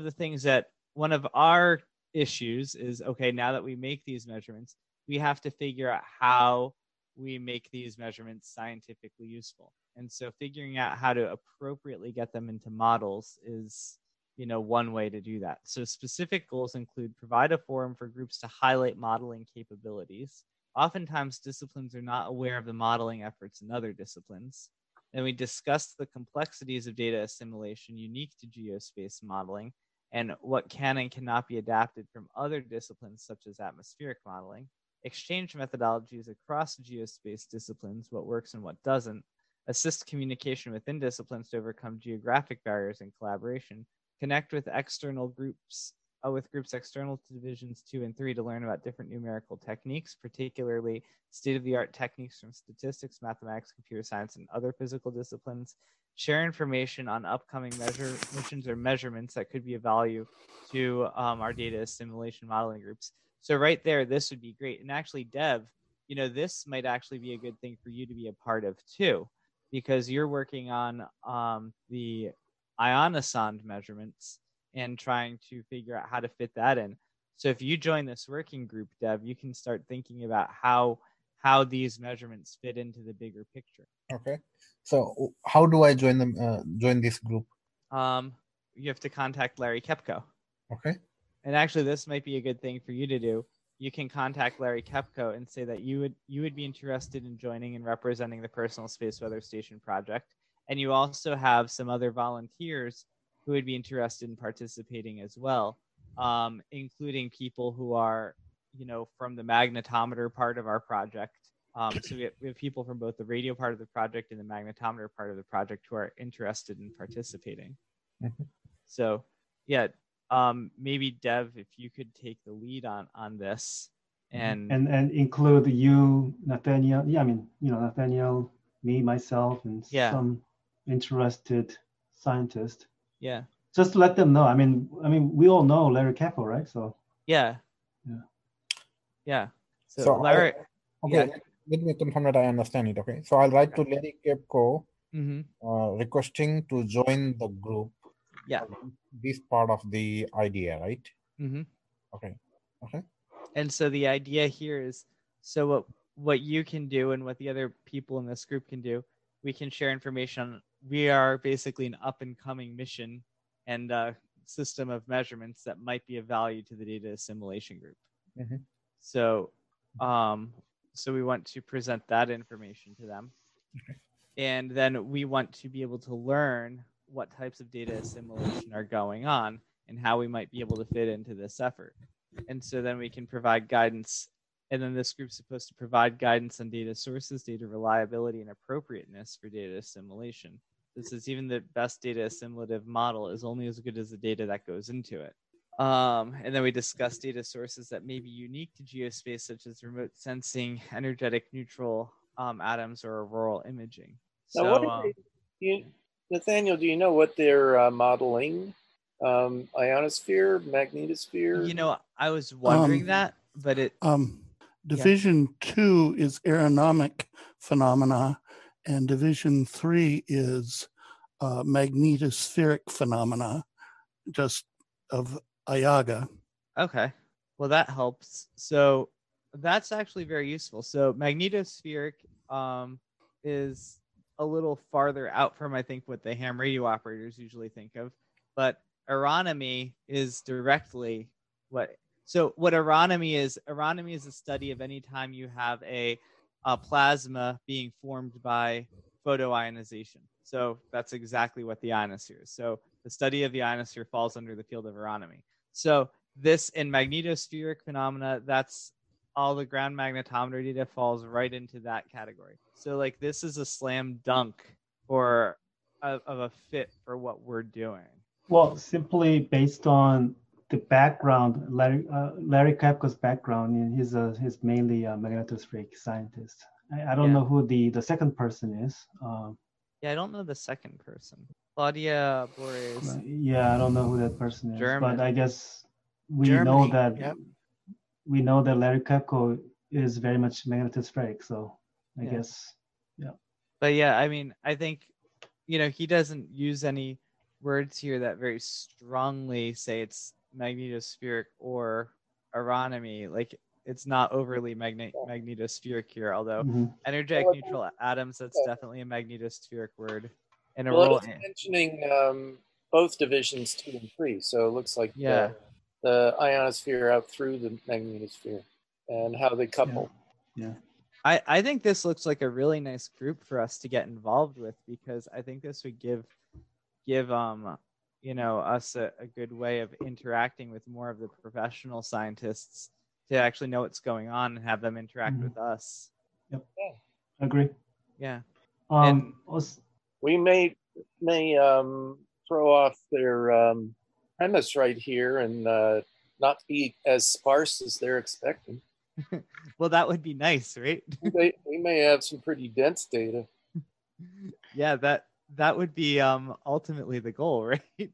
of our issues is, okay, now that we make these measurements, we have to figure out how we make these measurements scientifically useful. And so figuring out how to appropriately get them into models is, one way to do that. So specific goals include provide a forum for groups to highlight modeling capabilities. Oftentimes, disciplines are not aware of the modeling efforts in other disciplines. Then we discuss the complexities of data assimilation unique to geospace modeling and what can and cannot be adapted from other disciplines such as atmospheric modeling. Exchange methodologies across geospace disciplines, what works and what doesn't. Assist communication within disciplines to overcome geographic barriers and collaboration. Connect with external groups, with groups external to Divisions 2 and 3 to learn about different numerical techniques, particularly state-of-the-art techniques from statistics, mathematics, computer science, and other physical disciplines. Share information on upcoming missions or measurements that could be of value to our data assimilation modeling groups. So right there, this would be great. And actually, Dev, this might actually be a good thing for you to be a part of too, because you're working on the ionosonde measurements and trying to figure out how to fit that in. So if you join this working group, Dev, you can start thinking about how these measurements fit into the bigger picture.
Okay. So how do I join this group?
You have to contact Larry Kepko.
Okay.
And actually, this might be a good thing for you to do. You can contact Larry Kepko and say that you would be interested in joining and representing the Personal Space Weather Station project. And you also have some other volunteers who would be interested in participating as well, including people who are, from the magnetometer part of our project. So we have people from both the radio part of the project and the magnetometer part of the project who are interested in participating.
Mm-hmm.
So, yeah, maybe Dev, if you could take the lead on this, and
include you, Nathaniel. Yeah, I mean, Nathaniel, me, myself, and some interested scientist.
Yeah.
Just to let them know. I mean, we all know Larry Kepko, right? So.
Yeah.
Yeah.
Yeah.
So
Larry.
Let me confirm that I understand it. Okay. So I'll write to Larry Kepko, requesting to join the group.
Yeah.
This part of the idea, right?
Mm-hmm.
Okay. Okay.
And so the idea here is, so what you can do and what the other people in this group can do, we can share information on. We are basically an up-and-coming mission and system of measurements that might be of value to the data assimilation group.
Mm-hmm.
So we want to present that information to them.
Okay.
And then we want to be able to learn what types of data assimilation are going on and how we might be able to fit into this effort. And so then we can provide guidance. And then this group's supposed to provide guidance on data sources, data reliability, and appropriateness for data assimilation. This is even the best data assimilative model is only as good as the data that goes into it. And then we discuss data sources that may be unique to geospace, such as remote sensing, energetic neutral atoms, or auroral imaging.
Now, Nathaniel, do you know what they're modeling ionosphere, magnetosphere?
You know, I was wondering that, but it.
Division 2 is aeronomic phenomena, and Division 3 is magnetospheric phenomena, just of Ayaga.
Okay, well that helps. So that's actually very useful. So magnetospheric is a little farther out from, I think, what the ham radio operators usually think of, but aeronomy is directly what. So what aeronomy is a study of any time you have a plasma being formed by photoionization. So that's exactly what the ionosphere is. So the study of the ionosphere falls under the field of aeronomy. So this in magnetospheric phenomena, that's all the ground magnetometer data falls right into that category. So like this is a slam dunk for of a fit for what we're doing.
Well, simply based on the background, Larry Kapko's background, and he's mainly a magnetospheric scientist. I don't know who the second person is.
Yeah, I don't know the second person. Claudia Borges.
Yeah, I don't know who that person is.
German.
But I guess we know that Larry Kapko is very much magnetospheric. So I guess, yeah.
But yeah, I mean, I think, he doesn't use any words here that very strongly say it's magnetospheric or aeronomy. Like it's not overly magnetospheric here, although energetic neutral atoms, that's definitely a magnetospheric word. And
it's mentioning both divisions 2 and 3, so it looks like the ionosphere out through the magnetosphere and how they couple.
Yeah.
I think this looks like a really nice group for us to get involved with, because I think this would give us a good way of interacting with more of the professional scientists to actually know what's going on and have them interact with us.
Yep. Agree.
Yeah.
And we may throw off their premise right here and not be as sparse as they're expecting.
Well, that would be nice, right?
we may have some pretty dense data.
Yeah, that would be ultimately the goal, right?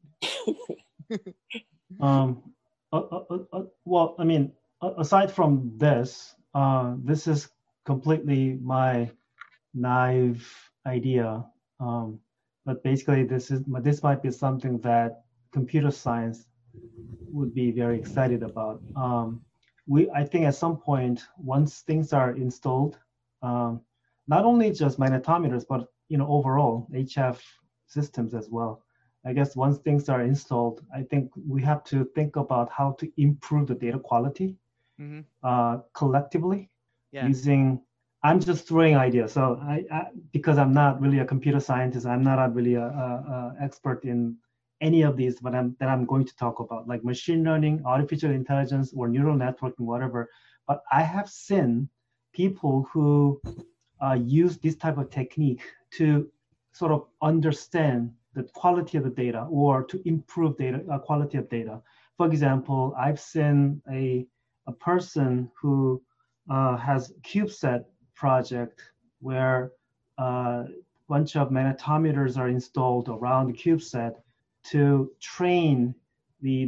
Well, I mean, aside from this, this is completely my naive idea. But basically, this might be something that computer science would be very excited about. I think at some point, once things are installed, not only just magnetometers, but overall HF systems as well. I guess once things are installed, I think we have to think about how to improve the data quality collectively using. I'm just throwing ideas. So because I'm not really a computer scientist, I'm not really a expert in any of these, but I'm going to talk about like machine learning, artificial intelligence, or neural networking, whatever. But I have seen people who use this type of technique to sort of understand the quality of the data or to improve quality of data. For example, I've seen a person who has CubeSat project where a bunch of magnetometers are installed around the CubeSat to train the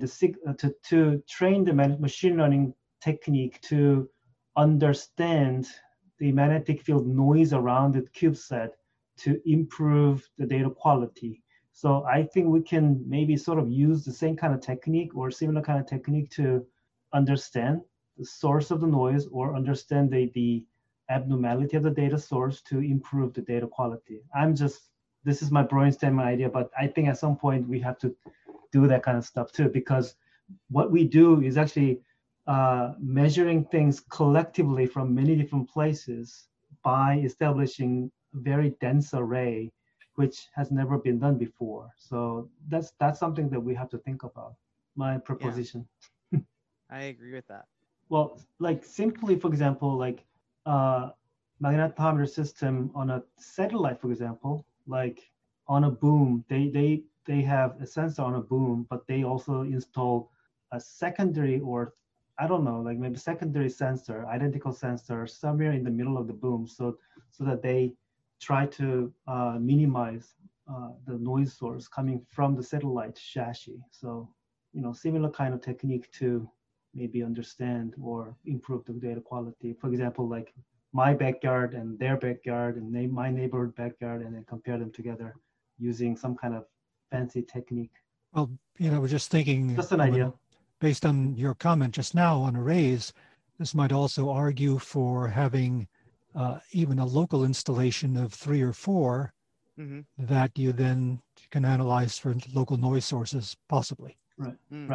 machine learning technique to understand the magnetic field noise around the CubeSat to improve the data quality. So I think we can maybe sort of use the same kind of technique or similar kind of technique to understand the source of the noise or understand the abnormality of the data source to improve the data quality. This is my brainstorming idea, but I think at some point we have to do that kind of stuff too, because what we do is actually measuring things collectively from many different places by establishing a very dense array, which has never been done before. So that's something that we have to think about. My proposition.
Yeah. I agree with that.
Well, like simply, for example, like magnetometer system on a satellite, for example, like on a boom, they have a sensor on a boom, but they also install a secondary, or I don't know, like maybe secondary sensor, identical sensor somewhere in the middle of the boom, so that they try to minimize the noise source coming from the satellite chassis. So, similar kind of technique to maybe understand or improve the data quality. For example, like my backyard and their backyard and my neighborhood backyard, and then compare them together using some kind of fancy technique.
Well, we're just thinking.
Just an idea.
Based on your comment just now on arrays, this might also argue for having even a local installation of 3 or 4 that you then can analyze for local noise sources, possibly.
Right.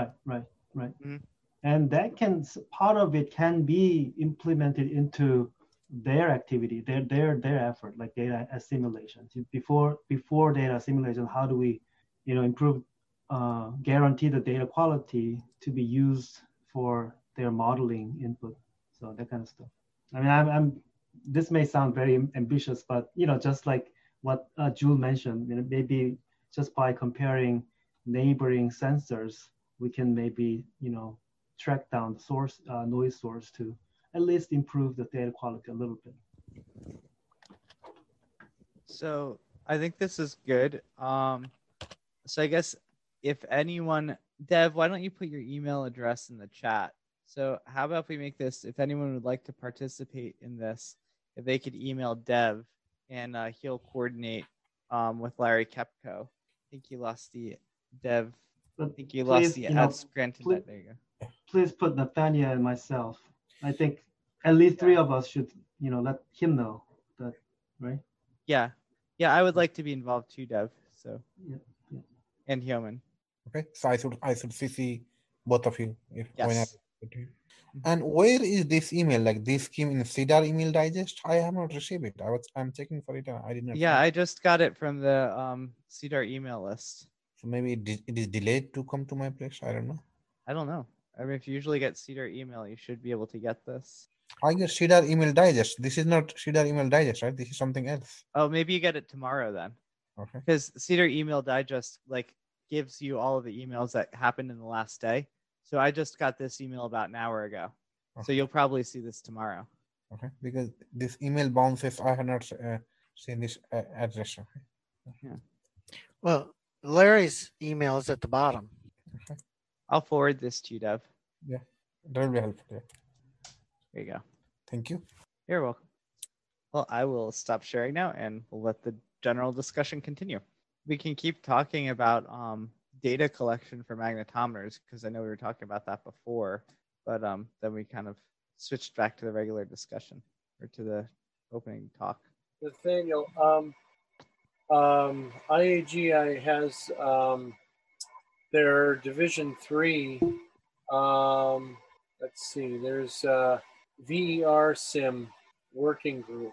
And that part of it can be implemented into their activity, their effort, like data assimilation. Before data assimilation, how do we, improve, guarantee the data quality to be used for their modeling input? So that kind of stuff. I mean, this may sound very ambitious, but just like what Jules mentioned, maybe just by comparing neighboring sensors, we can maybe track down the source noise source to at least improve the data quality a little bit.
So I think this is good. So I guess if anyone, Dev, why don't you put your email address in the chat? So how about if we make this, if anyone would like to participate in this, if they could email Dev and he'll coordinate with Larry Kepko. I think you lost the Dev. I think you lost the granted. There you go.
Please put Nathaniel and myself. I think at least 3 of us should, let him know that, right?
Yeah. I would like to be involved too, Dev. So.
Yeah.
And Hyomin.
Okay. So I should CC both of you if
yes.
And where is this email? Like this came in Cedar email digest? I have not received it. I'm checking for it. I didn't.
Yeah, I just got it from the Cedar email list.
So maybe it is delayed to come to my place. I don't know.
I don't know. I mean, if you usually get Cedar email, you should be able to get this.
I get Cedar email digest. This is not Cedar email digest, right? This is something else.
Oh, maybe you get it tomorrow then.
Okay.
Because Cedar email digest gives you all of the emails that happened in the last day. So I just got this email about an hour ago. Okay. So you'll probably see this tomorrow.
Okay. Because this email bounces, I have not seen this address. Okay.
Yeah.
Well, Larry's email is at the bottom.
Okay.
I'll forward this to you, Dev.
Yeah, that will be helpful. Yeah.
There you go.
Thank you.
You're welcome. Well, I will stop sharing now and we'll let the general discussion continue. We can keep talking about data collection for magnetometers because I know we were talking about that before, but then we kind of switched back to the regular discussion or to the opening talk.
Nathaniel, IAGI has their Division 3. Let's see, there's VER SIM working group,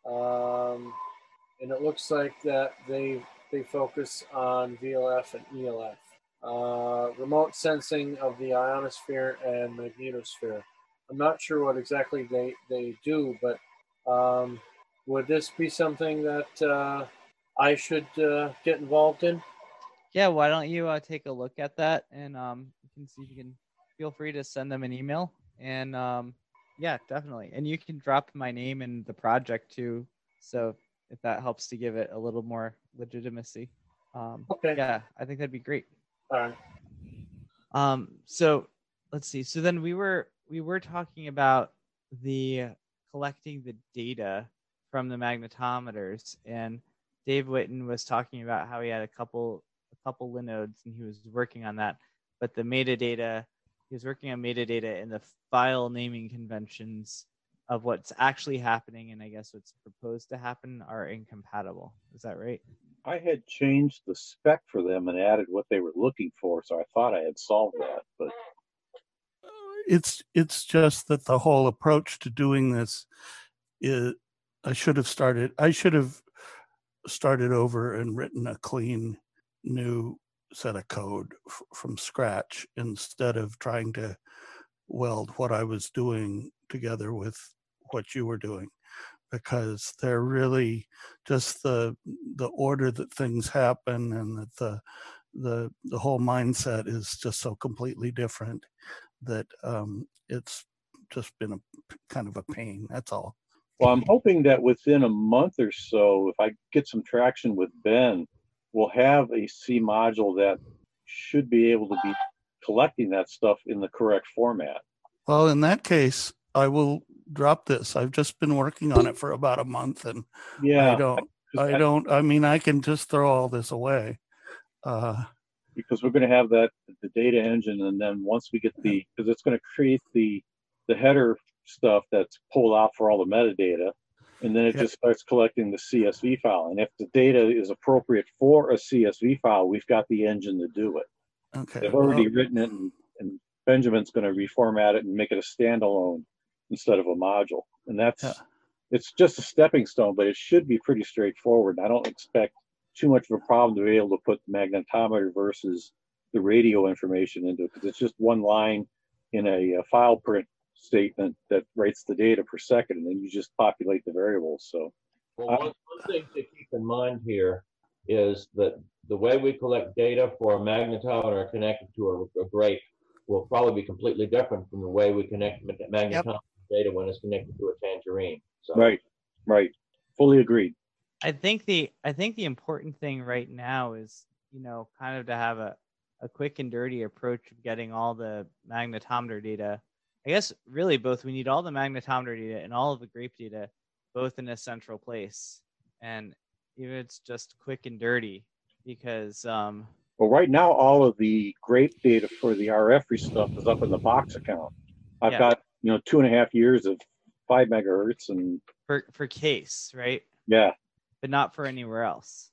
and it looks like that they focus on VLF and ELF, remote sensing of the ionosphere and magnetosphere. I'm not sure what exactly they do, but would this be something that I should get involved in?
Yeah, why don't you take a look at that and you can see if you can feel free to send them an email and yeah, definitely. And you can drop my name in the project too. So if that helps to give it a little more legitimacy.
Okay.
Yeah, I think that'd be great.
All right.
So let's see. So then we were talking about the collecting the data from the magnetometers, and Dave Witten was talking about how he had a couple Linodes and he was working on that, but the metadata, he was working on metadata in the file naming conventions of what's actually happening and I guess what's proposed to happen are incompatible. Is that right?
I had changed the spec for them and added what they were looking for, so I thought I had solved that, but
it's just that the whole approach to doing this is I should have started over and written a clean new set of code from scratch instead of trying to weld what I was doing together with what you were doing, because they're really just the order that things happen and that the whole mindset is just so completely different that it's just been a kind of a pain. That's all.
Well, I'm hoping that within a month or so, if I get some traction with Ben, will have a C module that should be able to be collecting that stuff in the correct format.
Well, in that case, I will drop this. I've just been working on it for about a month, and
yeah,
I mean, I can just throw all this away.
Because we're going to have the data engine, and then once we get because it's going to create the header stuff that's pulled out for all the metadata, and then it just starts collecting the CSV file. And if the data is appropriate for a CSV file, we've got the engine to do it.
Okay.
They've already written it, and Benjamin's going to reformat it and make it a standalone instead of a module. And it's just a stepping stone, but it should be pretty straightforward. I don't expect too much of a problem to be able to put the magnetometer versus the radio information into it, because it's just one line in a file print statement that writes the data per second, and then you just populate the variables. So,
well, one thing to keep in mind here is that the way we collect data for a magnetometer connected to a grape will probably be completely different from the way we connect magnetometer data when it's connected to a tangerine. So.
Right, fully agreed.
I think the important thing right now is, kind of to have a quick and dirty approach of getting all the magnetometer data. I guess really both. We need all the magnetometer data and all of the grape data both in a central place. And even it's just quick and dirty, because
well, right now all of the grape data for the RF stuff is up in the Box account. I've got 2.5 years of 5 megahertz and
for case, right?
Yeah.
But not for anywhere else.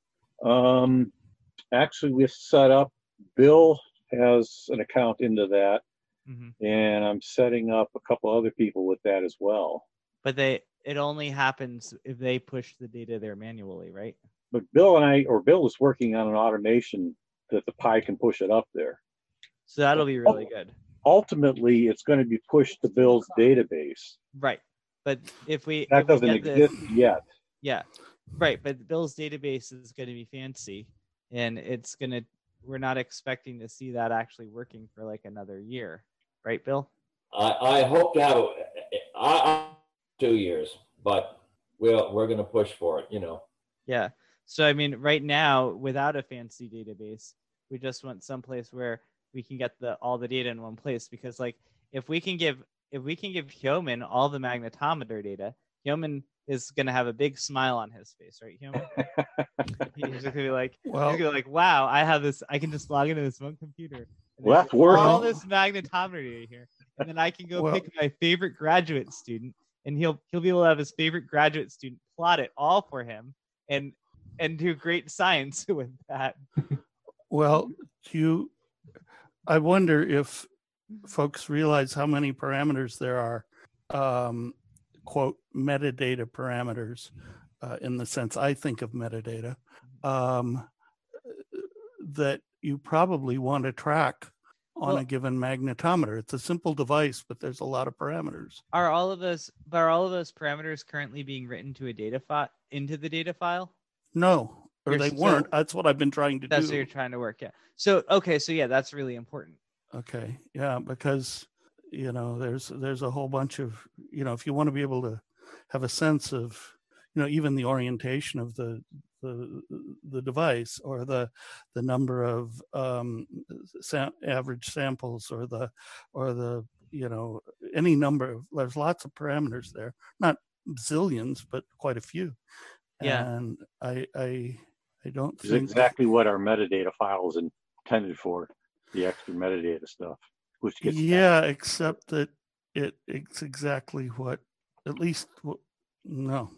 Actually, we've set up. Bill has an account into that, and I'm setting up a couple other people with that as well.
But it only happens if they push the data there manually, right?
But Bill is working on an automation that the Pi can push it up there.
So that'll be really good.
Ultimately, it's going to be pushed to Bill's database.
Right. But
that doesn't exist yet.
Yeah. Right, but Bill's database is going to be fancy, and we're not expecting to see that actually working for like another year, right, Bill?
I hope to have 2 years, but we're going to push for it,
Yeah. So I mean, right now, without a fancy database, we just want someplace where we can get all the data in one place, because like if we can give Hyomin all the magnetometer data, Hyomin is going to have a big smile on his face, right, Hyomin? He's just going to be like, wow, I have this. I can just log into this one computer.
Well, that's working.
All this magnetometer data here, and then I can go pick my favorite graduate student, and he'll be able to have his favorite graduate student plot it all for him, and do great science with that.
Well, I wonder if folks realize how many parameters there are. Quote, metadata parameters, in the sense I think of metadata, that you probably want to track on a given magnetometer. It's a simple device, but there's a lot of parameters.
Are all of those parameters currently being written to into the data file?
No, or they weren't. That's what I've been trying to do.
That's what you're trying to work, yeah. So yeah, that's really important.
Okay, yeah, because there's a whole bunch of, if you want to be able to have a sense of, even the orientation of the device, or the number of average samples, or the any number of, there's lots of parameters there, not zillions, but quite a few.
Yeah.
And I don't
It's
think
exactly what our metadata file is intended for, the extra metadata stuff.
Except that it's exactly what, at least, no.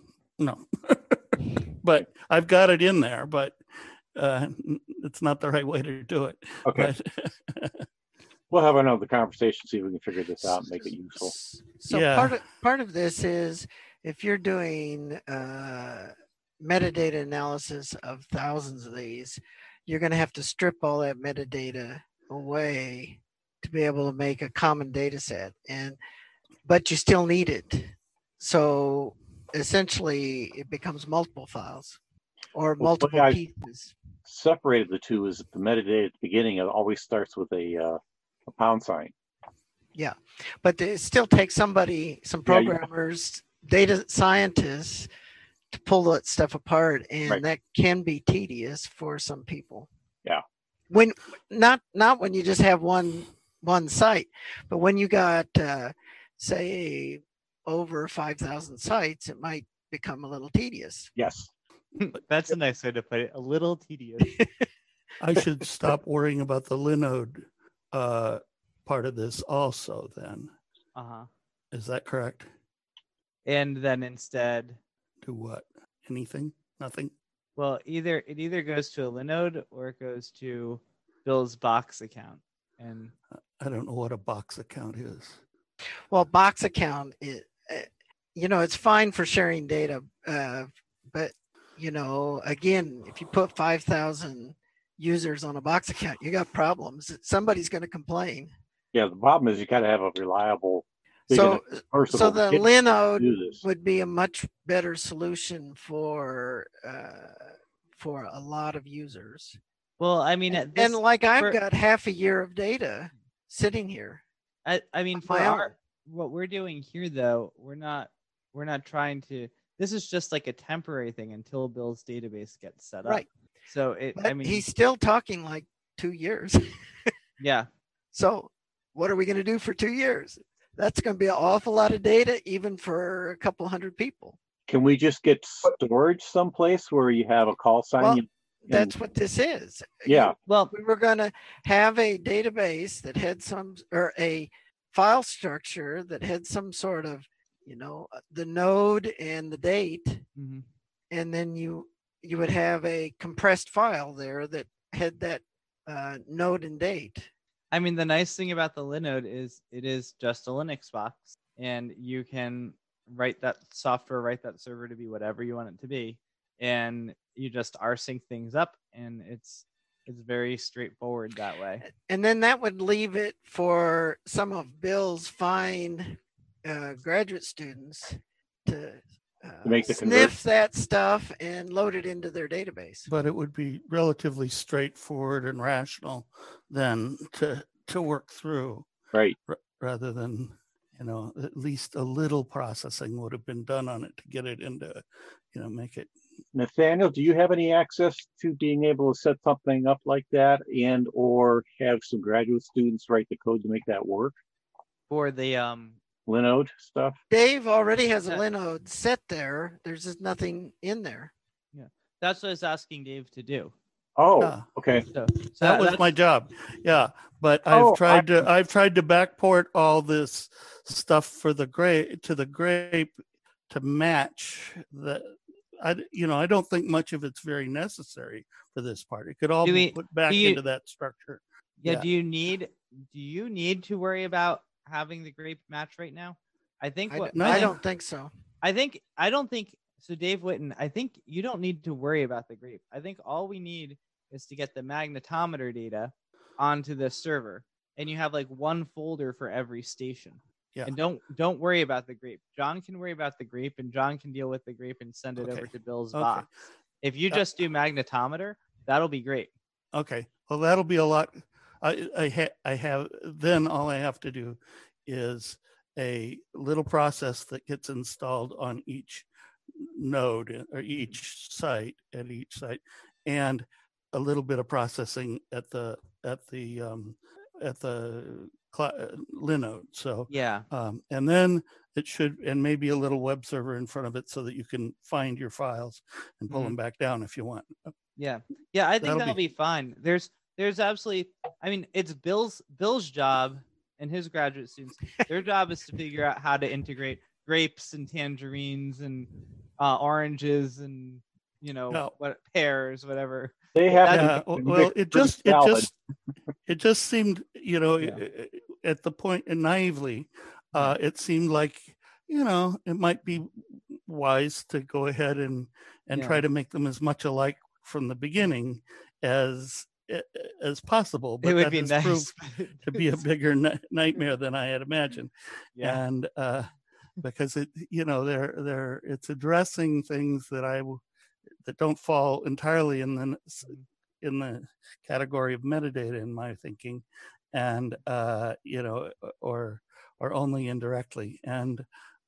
But I've got it in there, but it's not the right way to do it.
Okay. We'll have another conversation, see if we can figure this out and make it useful.
So part of this is, if you're doing metadata analysis of thousands of these, you're going to have to strip all that metadata away to be able to make a common data set, but you still need it. So essentially it becomes multiple files or multiple pieces.
Separated the two is that the metadata at the beginning always starts with a pound sign.
Yeah, but it still takes some programmers, data scientists, to pull that stuff apart, and
Right.
that can be tedious for some people.
Yeah.
When not when you just have one site, but when you got say over 5,000 sites, it might become a little tedious.
Yes.
That's a nice way to put it. A little tedious.
I should stop worrying about the Linode part of this also then.
Uh-huh.
Is that correct?
And then instead
do what? Anything? Nothing?
Well, it either goes to a Linode or it goes to Bill's Box account. And
I don't know what a Box account is.
Well, Box account, it's fine for sharing data, but again, if you put 5,000 users on a Box account, you got problems. Somebody's going to complain.
Yeah, the problem is you got to have a reliable.
So the Linode would be a much better solution for a lot of users.
Well, I mean,
and like I've got half a year of data sitting here.
I mean, for what we're doing here, though, we're not trying to. This is just like a temporary thing until Bill's database gets set up.
Right.
So
he's still talking like 2 years.
Yeah.
So what are we going to do for 2 years? That's going to be an awful lot of data, even for a couple hundred people.
Can we just get storage someplace where you have a call sign?
Well, that's what this is.
Yeah.
Well,
we were going to have a database that had or a file structure that had some sort of, the node and the date.
Mm-hmm.
And then you would have a compressed file there that had that node and date.
I mean, the nice thing about the Linode is it is just a Linux box, and you can write that server to be whatever you want it to be, and you just rsync things up, and it's very straightforward that way.
And then that would leave it for some of Bill's fine graduate students to
make the
sniff that stuff and load it into their database.
But it would be relatively straightforward and rational then to work through.
Right.
Rather than, at least a little processing would have been done on it to get it into, make it.
Nathaniel, do you have any access to being able to set something up like that and or have some graduate students write the code to make that work?
For the
Linode stuff?
Dave already has a Linode set there. There's just nothing in there.
Yeah, that's what I was asking Dave to do.
Oh, okay.
So
that was my job. Yeah, but I've tried to backport all this stuff for the grape to match the. I don't think much of it's very necessary for this part. It could all be put back into that structure.
Yeah. Do you need to worry about having the grape match right now? I don't
think so.
I don't think so. Dave Witten, I think you don't need to worry about the grape. I think all we need is to get the magnetometer data onto the server, and you have like one folder for every station.
Yeah.
And don't worry about the grape. John can worry about the grape, and John can deal with the grape and send it over to Bill's box. If you just do magnetometer, that'll be great.
Okay. Well, that'll be a lot. I have then all I have to do is a little process that gets installed on each node or each site and a little bit of processing at the Linode. So
yeah,
and then it should, and maybe a little web server in front of it so that you can find your files and pull them back down if you want.
Yeah, I think that'll be fine. There's absolutely, I mean, it's Bill's job and his graduate students. Their job is to figure out how to integrate grapes and tangerines and oranges and what pears, whatever.
They have
it just seemed, at the point, and naively, it seemed like, it might be wise to go ahead and try to make them as much alike from the beginning as possible. But
it would
that
be
has
nice
proved to be a bigger nightmare than I had imagined.
Yeah.
And because it's addressing things that don't fall entirely in the category of metadata in my thinking, and or only indirectly. And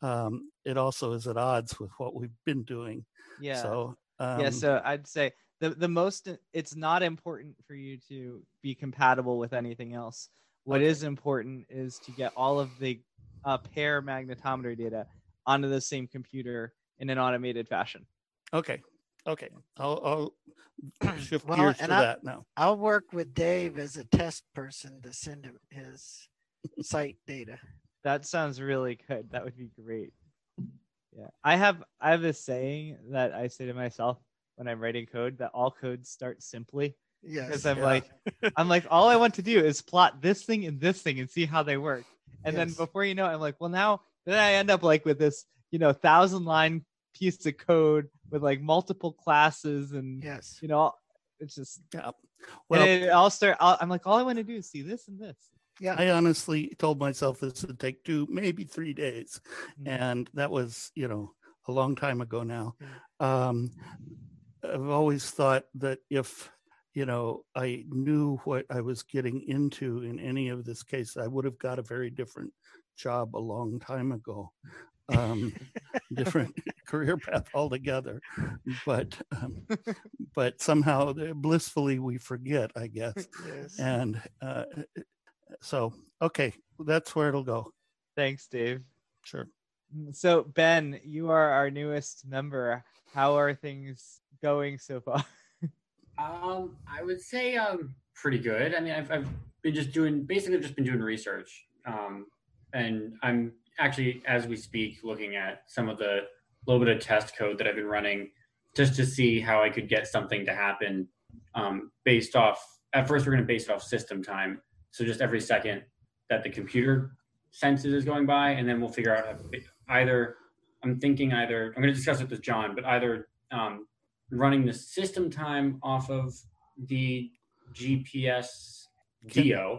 it also is at odds with what we've been doing.
Yeah.
So
so I'd say the most, it's not important for you to be compatible with anything else. What is important is to get all of the pair magnetometer data onto the same computer in an automated fashion.
Okay. I'll shift gears to that now.
I'll work with Dave as a test person to send him his site data.
That sounds really good. That would be great. Yeah, I have this saying that I say to myself when I'm writing code, that all codes start simply.
Yes.
Because I'm like, all I want to do is plot this thing and this thing and see how they work. And then before you know it, I'm like, well, then I end up like with this, 1,000-line piece of code with like multiple classes and it's just
Well,
and I'm like, all I want to do is see this and this.
Yeah,
I honestly told myself this would take 2, maybe 3 days, and that was a long time ago now. I've always thought that if I knew what I was getting into in any of this case, I would have got a very different job a long time ago. Different career path altogether, but somehow blissfully we forget, I guess.
Yes.
And so okay, that's where it'll go.
Thanks, Dave.
Sure.
So Ben, you are our newest member. How are things going so far?
I would say pretty good. I mean, I've been just doing research, and I'm actually, as we speak, looking at some of the little bit of test code that I've been running just to see how I could get something to happen based off. At first, we're going to base it off system time, so just every second that the computer senses is going by, and then we'll figure out either. I'm going to discuss it with John, but either running the system time off of the GPS DO,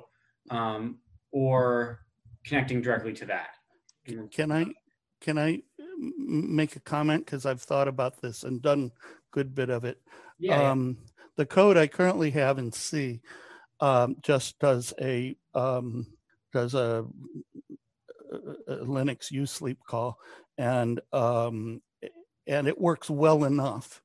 or connecting directly to that.
Can I make a comment, because I've thought about this and done a good bit of it?
Yeah.
The code I currently have in C just does a Linux usleep call, and it works well enough.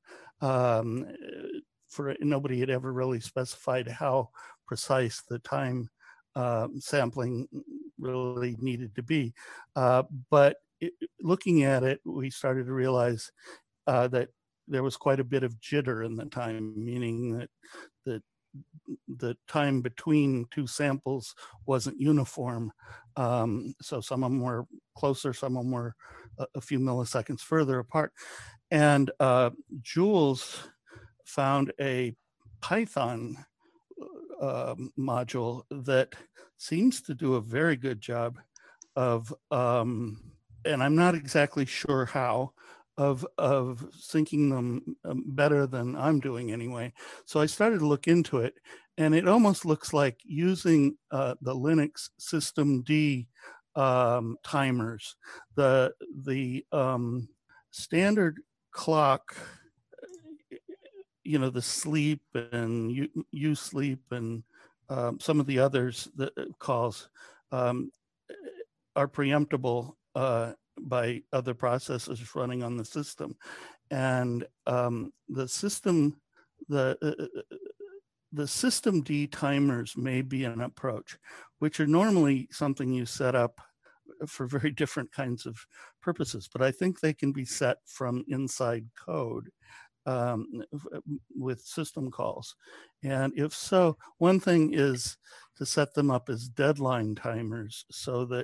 For nobody had ever really specified how precise the time sampling really needed to be, but looking at it, we started to realize that there was quite a bit of jitter in the time, meaning that the time between two samples wasn't uniform. So some of them were closer, some of them were a few milliseconds further apart. And Jules found a Python module that seems to do a very good job of, and I'm not exactly sure how, of syncing them better than I'm doing anyway. So I started to look into it, and it almost looks like using the Linux systemd timers. The standard clock, the sleep and you sleep and some of the others that calls are preemptible by other processes running on the system, and the systemd timers may be an approach, which are normally something you set up for very different kinds of purposes, but I think they can be set from inside code with system calls. And if so, one thing is to set them up as deadline timers, so that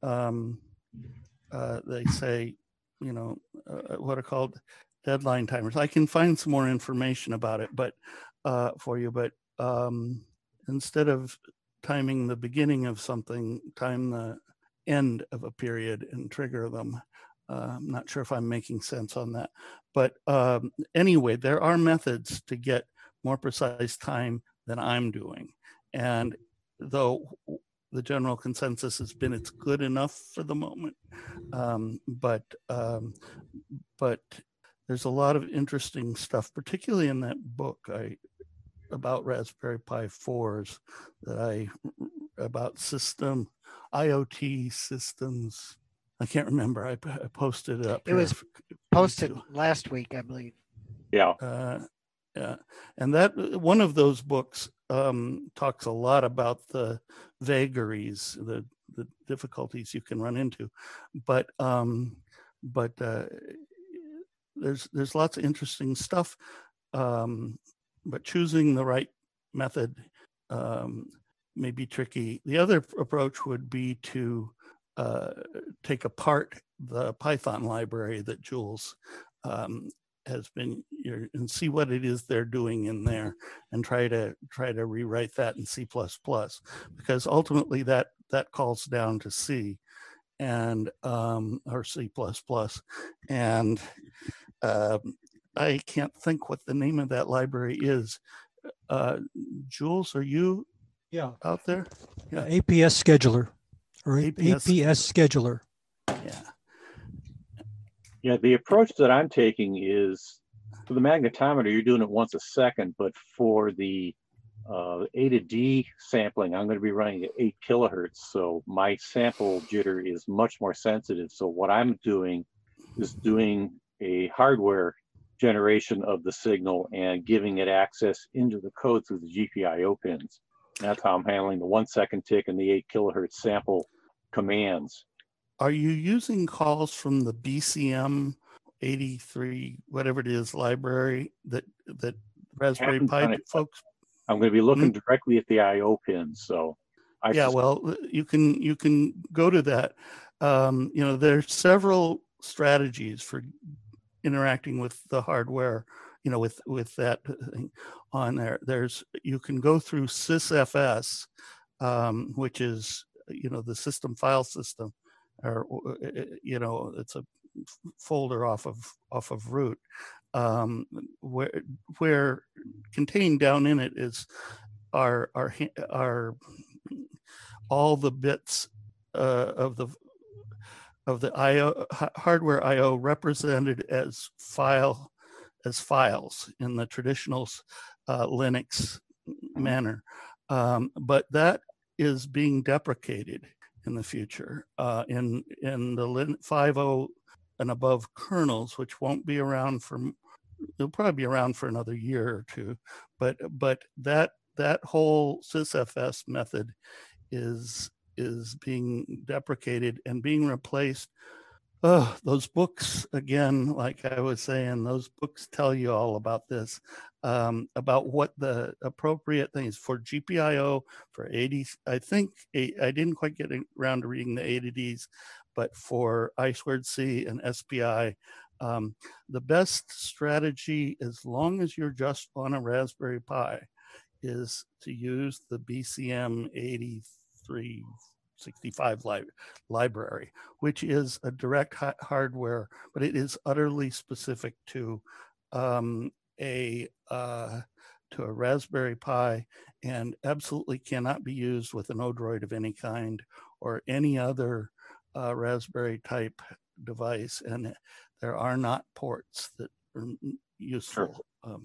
they say, what are called deadline timers. I can find some more information about it, but for you. But instead of timing the beginning of something, time the end of a period and trigger them. I'm not sure if I'm making sense on that, but anyway, there are methods to get more precise time than I'm doing, and though the general consensus has been it's good enough for the moment, but there's a lot of interesting stuff, particularly in that book about Raspberry Pi 4s about IoT systems I can't remember. I posted it up.
It was posted last week, I believe.
Yeah.
Yeah, and that one of those books talks a lot about the vagaries, the difficulties you can run into, but there's lots of interesting stuff. But choosing the right method may be tricky. The other approach would be to take apart the Python library that Jules has been and see what it is they're doing in there, and try to rewrite that in C++, because ultimately that calls down to C and or C++, and I can't think what the name of that library is. Jules, are you out there?
Yeah. APS scheduler or APS scheduler.
Yeah.
Yeah, the approach that I'm taking is for the magnetometer, you're doing it once a second, but for the A to D sampling, I'm going to be running at 8 kilohertz. So my sample jitter is much more sensitive. So what I'm doing is doing a hardware generation of the signal and giving it access into the code through the GPIO pins. And that's how I'm handling the 1 second tick and the 8 kilohertz sample commands.
Are you using calls from the BCM 83, whatever it is, library that Raspberry Pi folks?
I'm going to be looking directly at the I/O pins. So,
well, you can go to that. There's several strategies for interacting with the hardware. With that thing on there. You can go through sysfs, which is the system file system. Or it's a folder off of root, where contained down in it is are all the bits of the IO hardware IO represented as files in the traditional Linux manner, but that is being deprecated in the future in the 5.0 and above kernels, which won't be around they'll probably be around for another year or two, but that whole sysfs method is being deprecated and being replaced. Those books, again, like I was saying, those books tell you all about this, about what the appropriate things for GPIO, for 80. I think I didn't quite get around to reading the A to Ds, but for I2C and SPI, the best strategy, as long as you're just on a Raspberry Pi, is to use the BCM 8365 library, which is a direct hardware, but it is utterly specific to a Raspberry Pi, and absolutely cannot be used with an Odroid of any kind or any other Raspberry type device, and there are not ports that are useful.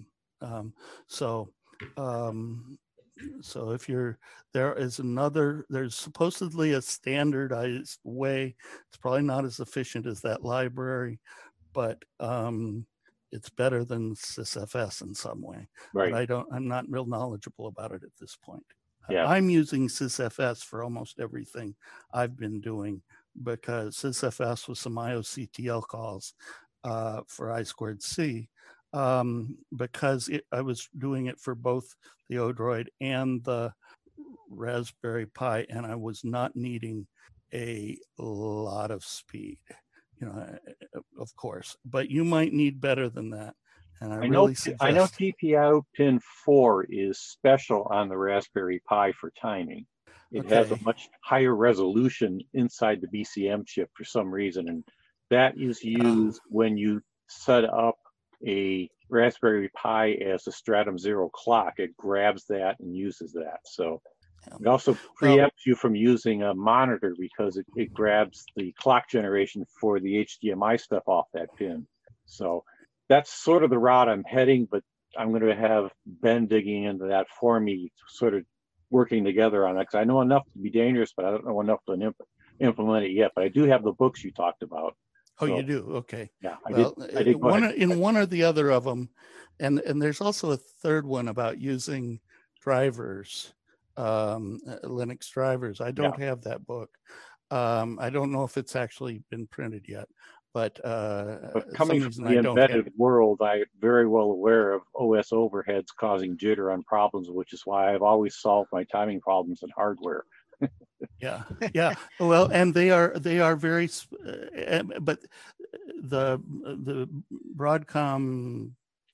So if there's supposedly a standardized way. It's probably not as efficient as that library, but it's better than sysfs in some way.
Right.
But I'm not real knowledgeable about it at this point.
Yeah.
I'm using sysfs for almost everything I've been doing, because sysfs with some IOCTL calls for I2C. Because I was doing it for both the Odroid and the Raspberry Pi, and I was not needing a lot of speed, of course, but you might need better than that. And I know
GPIO pin 4 is special on the Raspberry Pi for timing. It has a much higher resolution inside the BCM chip for some reason, and that is used when you set up a Raspberry Pi as a Stratum 0 clock. It grabs that and uses that. So it also preempts you from using a monitor, because it grabs the clock generation for the HDMI stuff off that pin. So that's sort of the route I'm heading, but I'm going to have Ben digging into that for me, sort of working together on it, because I know enough to be dangerous, but I don't know enough to implement it yet, but I do have the books you talked about.
Oh,
So,
you do? Okay.
Yeah,
I did.
go ahead.
In one or the other of them, and there's also a third one about using drivers, Linux drivers. I don't have that book. I don't know if it's actually been printed yet, but
coming from the embedded world, I'm very well aware of OS overheads causing jitter on problems, which is why I've always solved my timing problems in hardware.
Yeah. Well, and they are very, but the Broadcom,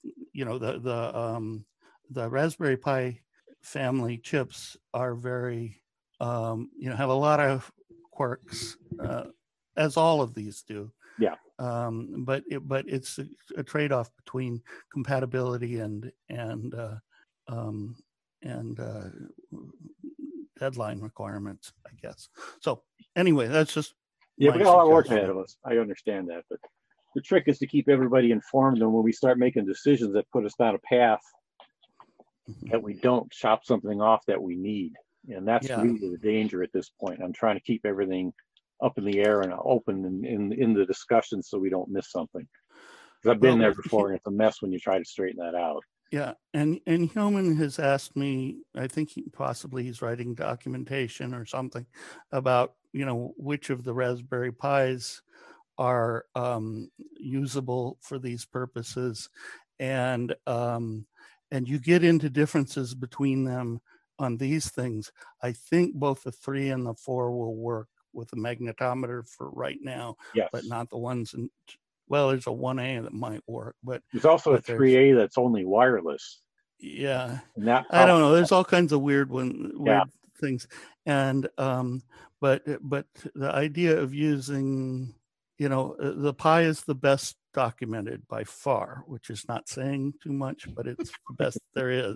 the Raspberry Pi family chips are very, have a lot of quirks, as all of these do.
Yeah.
But it's a trade-off between compatibility and deadline requirements, I guess. So anyway, that's just
we got a lot of work ahead of us. I understand that, but the trick is to keep everybody informed, and when we start making decisions that put us down a path that we don't chop something off that we need, and that's really the danger at this point. I'm trying to keep everything up in the air and open in the discussion so we don't miss something. Because I've been there before, and it's a mess when you try to straighten that out.
Yeah, and Hillman has asked me, I think he's writing documentation or something about, which of the Raspberry Pis are usable for these purposes, and you get into differences between them on these things. I think both the 3 and the 4 will work with the magnetometer for right now, but not the ones in. Well, there's a 1A that might work, but
there's also a 3A that's only wireless.
Yeah,
and
I don't know. There's all kinds of weird things, and but the idea of using, the Pi is the best documented by far, which is not saying too much, but it's the best there is.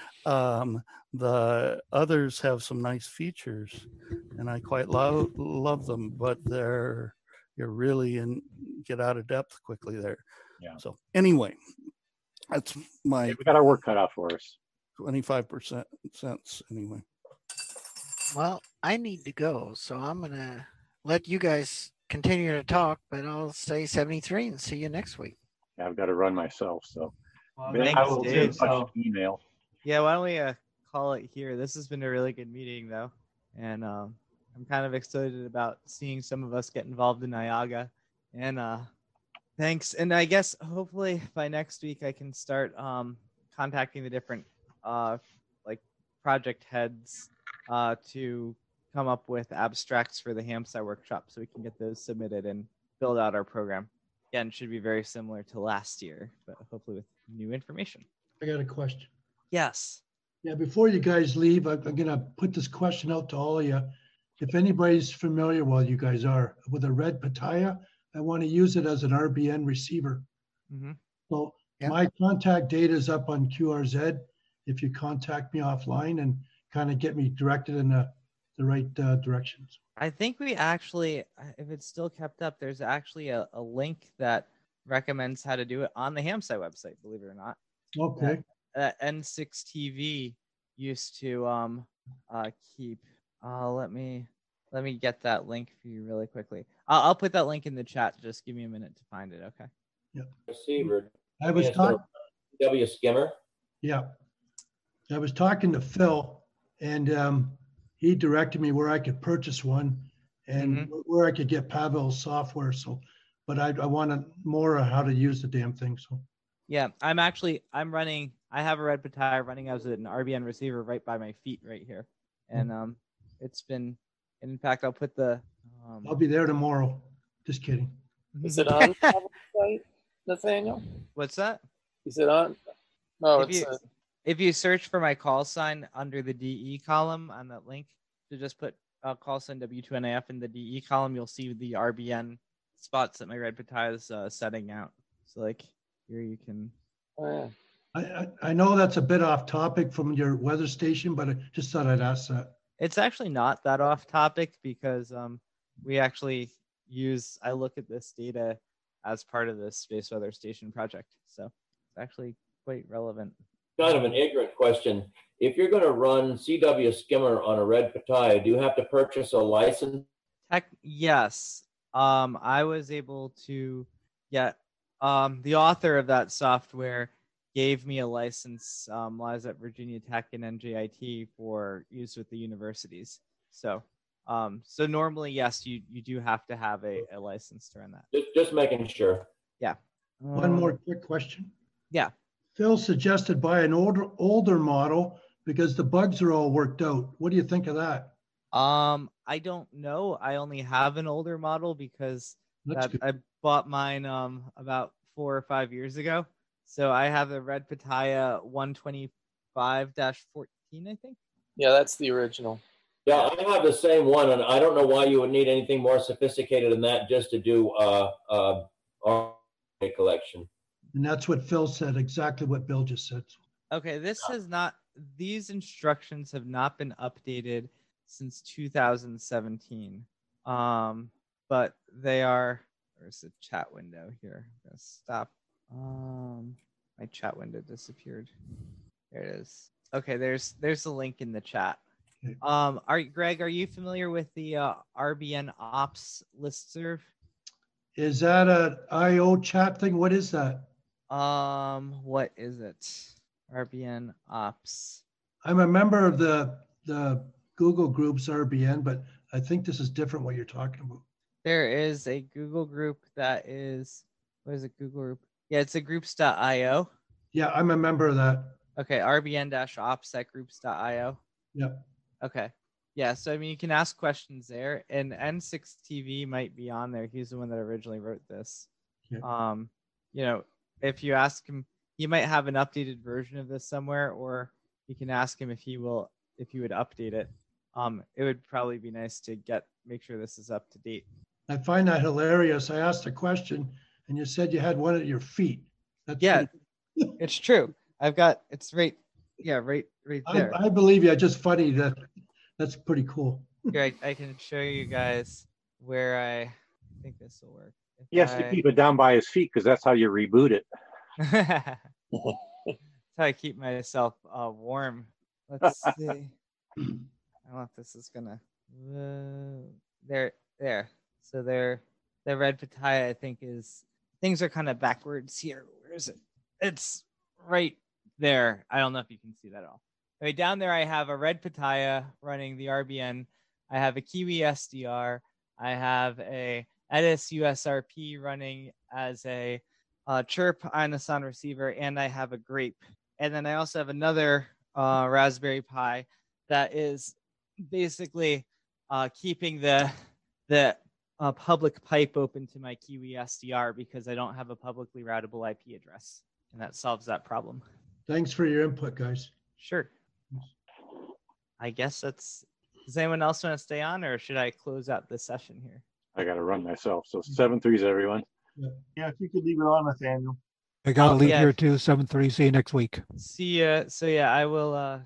The others have some nice features, and I quite love them, but you're really get out of depth quickly there.
Yeah.
So anyway, that's my.
We got our work cut out for us.
25% cents anyway.
Well, I need to go, so I'm gonna let you guys continue to talk, but I'll say 73 and see you next week.
Yeah, I've got to run myself, so
thanks,
I will
Dave.
email.
Yeah, why don't we call it here? This has been a really good meeting, though, and I'm kind of excited about seeing some of us get involved in IAGA, and thanks. And I guess hopefully by next week I can start contacting the different project heads to come up with abstracts for the HamSci workshop so we can get those submitted and build out our program. Again, it should be very similar to last year, but hopefully with new information.
I got a question.
Yes.
Yeah, before you guys leave, I'm going to put this question out to all of you. If anybody's familiar, well, you guys are, with a Red Pitaya, I want to use it as an RBN receiver.
Mm-hmm.
So my contact data is up on QRZ. If you contact me offline and kind of get me directed in the right directions.
I think we actually, if it's still kept up, there's actually a link that recommends how to do it on the HamSci website, believe it or not.
Okay.
N6TV used to keep. Let me get that link for you really quickly. I'll put that link in the chat. Just give me a minute to find it. Okay.
Yeah.
Receiver.
I was talking.
W Skimmer.
Yeah. I was talking to Phil, and he directed me where I could purchase one, and where I could get Pavel's software. So, but I wanted more on how to use the damn thing. So.
Yeah, I'm running. I have a Red Pitaya running as an RBN receiver right by my feet right here, and it's been. And in fact, I'll put the.
I'll be there tomorrow. Just kidding.
Is it on the website, Nathaniel?
What's that?
Is it on? No,
if you search for my call sign under the DE column on that link, to just put call sign W2NAF in the DE column, you'll see the RBN spots that my Red Pitaya is setting out. So like here you can.
Oh, yeah.
I know that's a bit off topic from your weather station, but I just thought I'd ask that.
It's actually not that off topic because we actually I look at this data as part of the Space Weather Station project. So it's actually quite relevant.
Kind of an ignorant question. If you're going to run CW Skimmer on a Red Pitaya, do you have to purchase a license
Yes. I was able to get the author of that software gave me a license while I was at Virginia Tech and NJIT for use with the universities. So normally, yes, you do have to have a license to run that.
Just making sure.
Yeah.
One more quick question.
Yeah.
Phil suggested buy an older model because the bugs are all worked out. What do you think of that?
I don't know. I only have an older model because I bought mine about 4 or 5 years ago. So I have a Red Pitaya 125-14, I think.
Yeah, that's the original.
Yeah, I have the same one, and I don't know why you would need anything more sophisticated than that just to do our collection.
And that's what Phil said, exactly what Bill just said.
Okay, these instructions have not been updated since 2017. But they are, where's the chat window here? I'm gonna stop. My chat window disappeared. There it is. Okay, there's the link in the chat. Greg, are you familiar with the RBN Ops listserv?
Is that a IO chat thing? What is that?
What is it? RBN Ops.
I'm a member of the Google groups RBN, but I think this is different what you're talking about.
There is a Google group that is, what is it, Google group? Yeah, it's a groups.io.
Yeah, I'm a member of that.
Okay, rbn-ops at groups.io.
Yep.
Okay. Yeah, so I mean, you can ask questions there, and N6TV might be on there. He's the one that originally wrote this.
Yeah.
You know, if you ask him, he might have an updated version of this somewhere, or you can ask him if he would update it. It would probably be nice to make sure this is up to date.
I find that hilarious. I asked a question, and you said you had one at your feet. That's
it's true. It's right there.
I believe you. Just funny that's pretty cool.
Here, I can show you guys where I think this will work.
He has to keep it down by his feet because that's how you reboot it.
That's how I keep myself warm. Let's see. I don't know if this is gonna. There. So the Red Pitaya, I think, things are kind of backwards here. Where is it? It's right there. I don't know if you can see that at all. Okay, down there I have a Red Pitaya running the RBN. I have a Kiwi SDR. I have a Edis USRP running as a Chirp Inoson receiver, and I have a Grape. And then I also have another Raspberry Pi that is basically keeping the public pipe open to my Kiwi SDR because I don't have a publicly routable IP address, and that solves that problem.
Thanks for your input, guys.
Sure. I guess does anyone else want to stay on, or should I close out this session here?
I got to run myself. So 7-3s, everyone.
Yeah, if you could leave it on, Nathaniel.
I got to leave here too. 7-3. See you next week.
See ya. So yeah, I will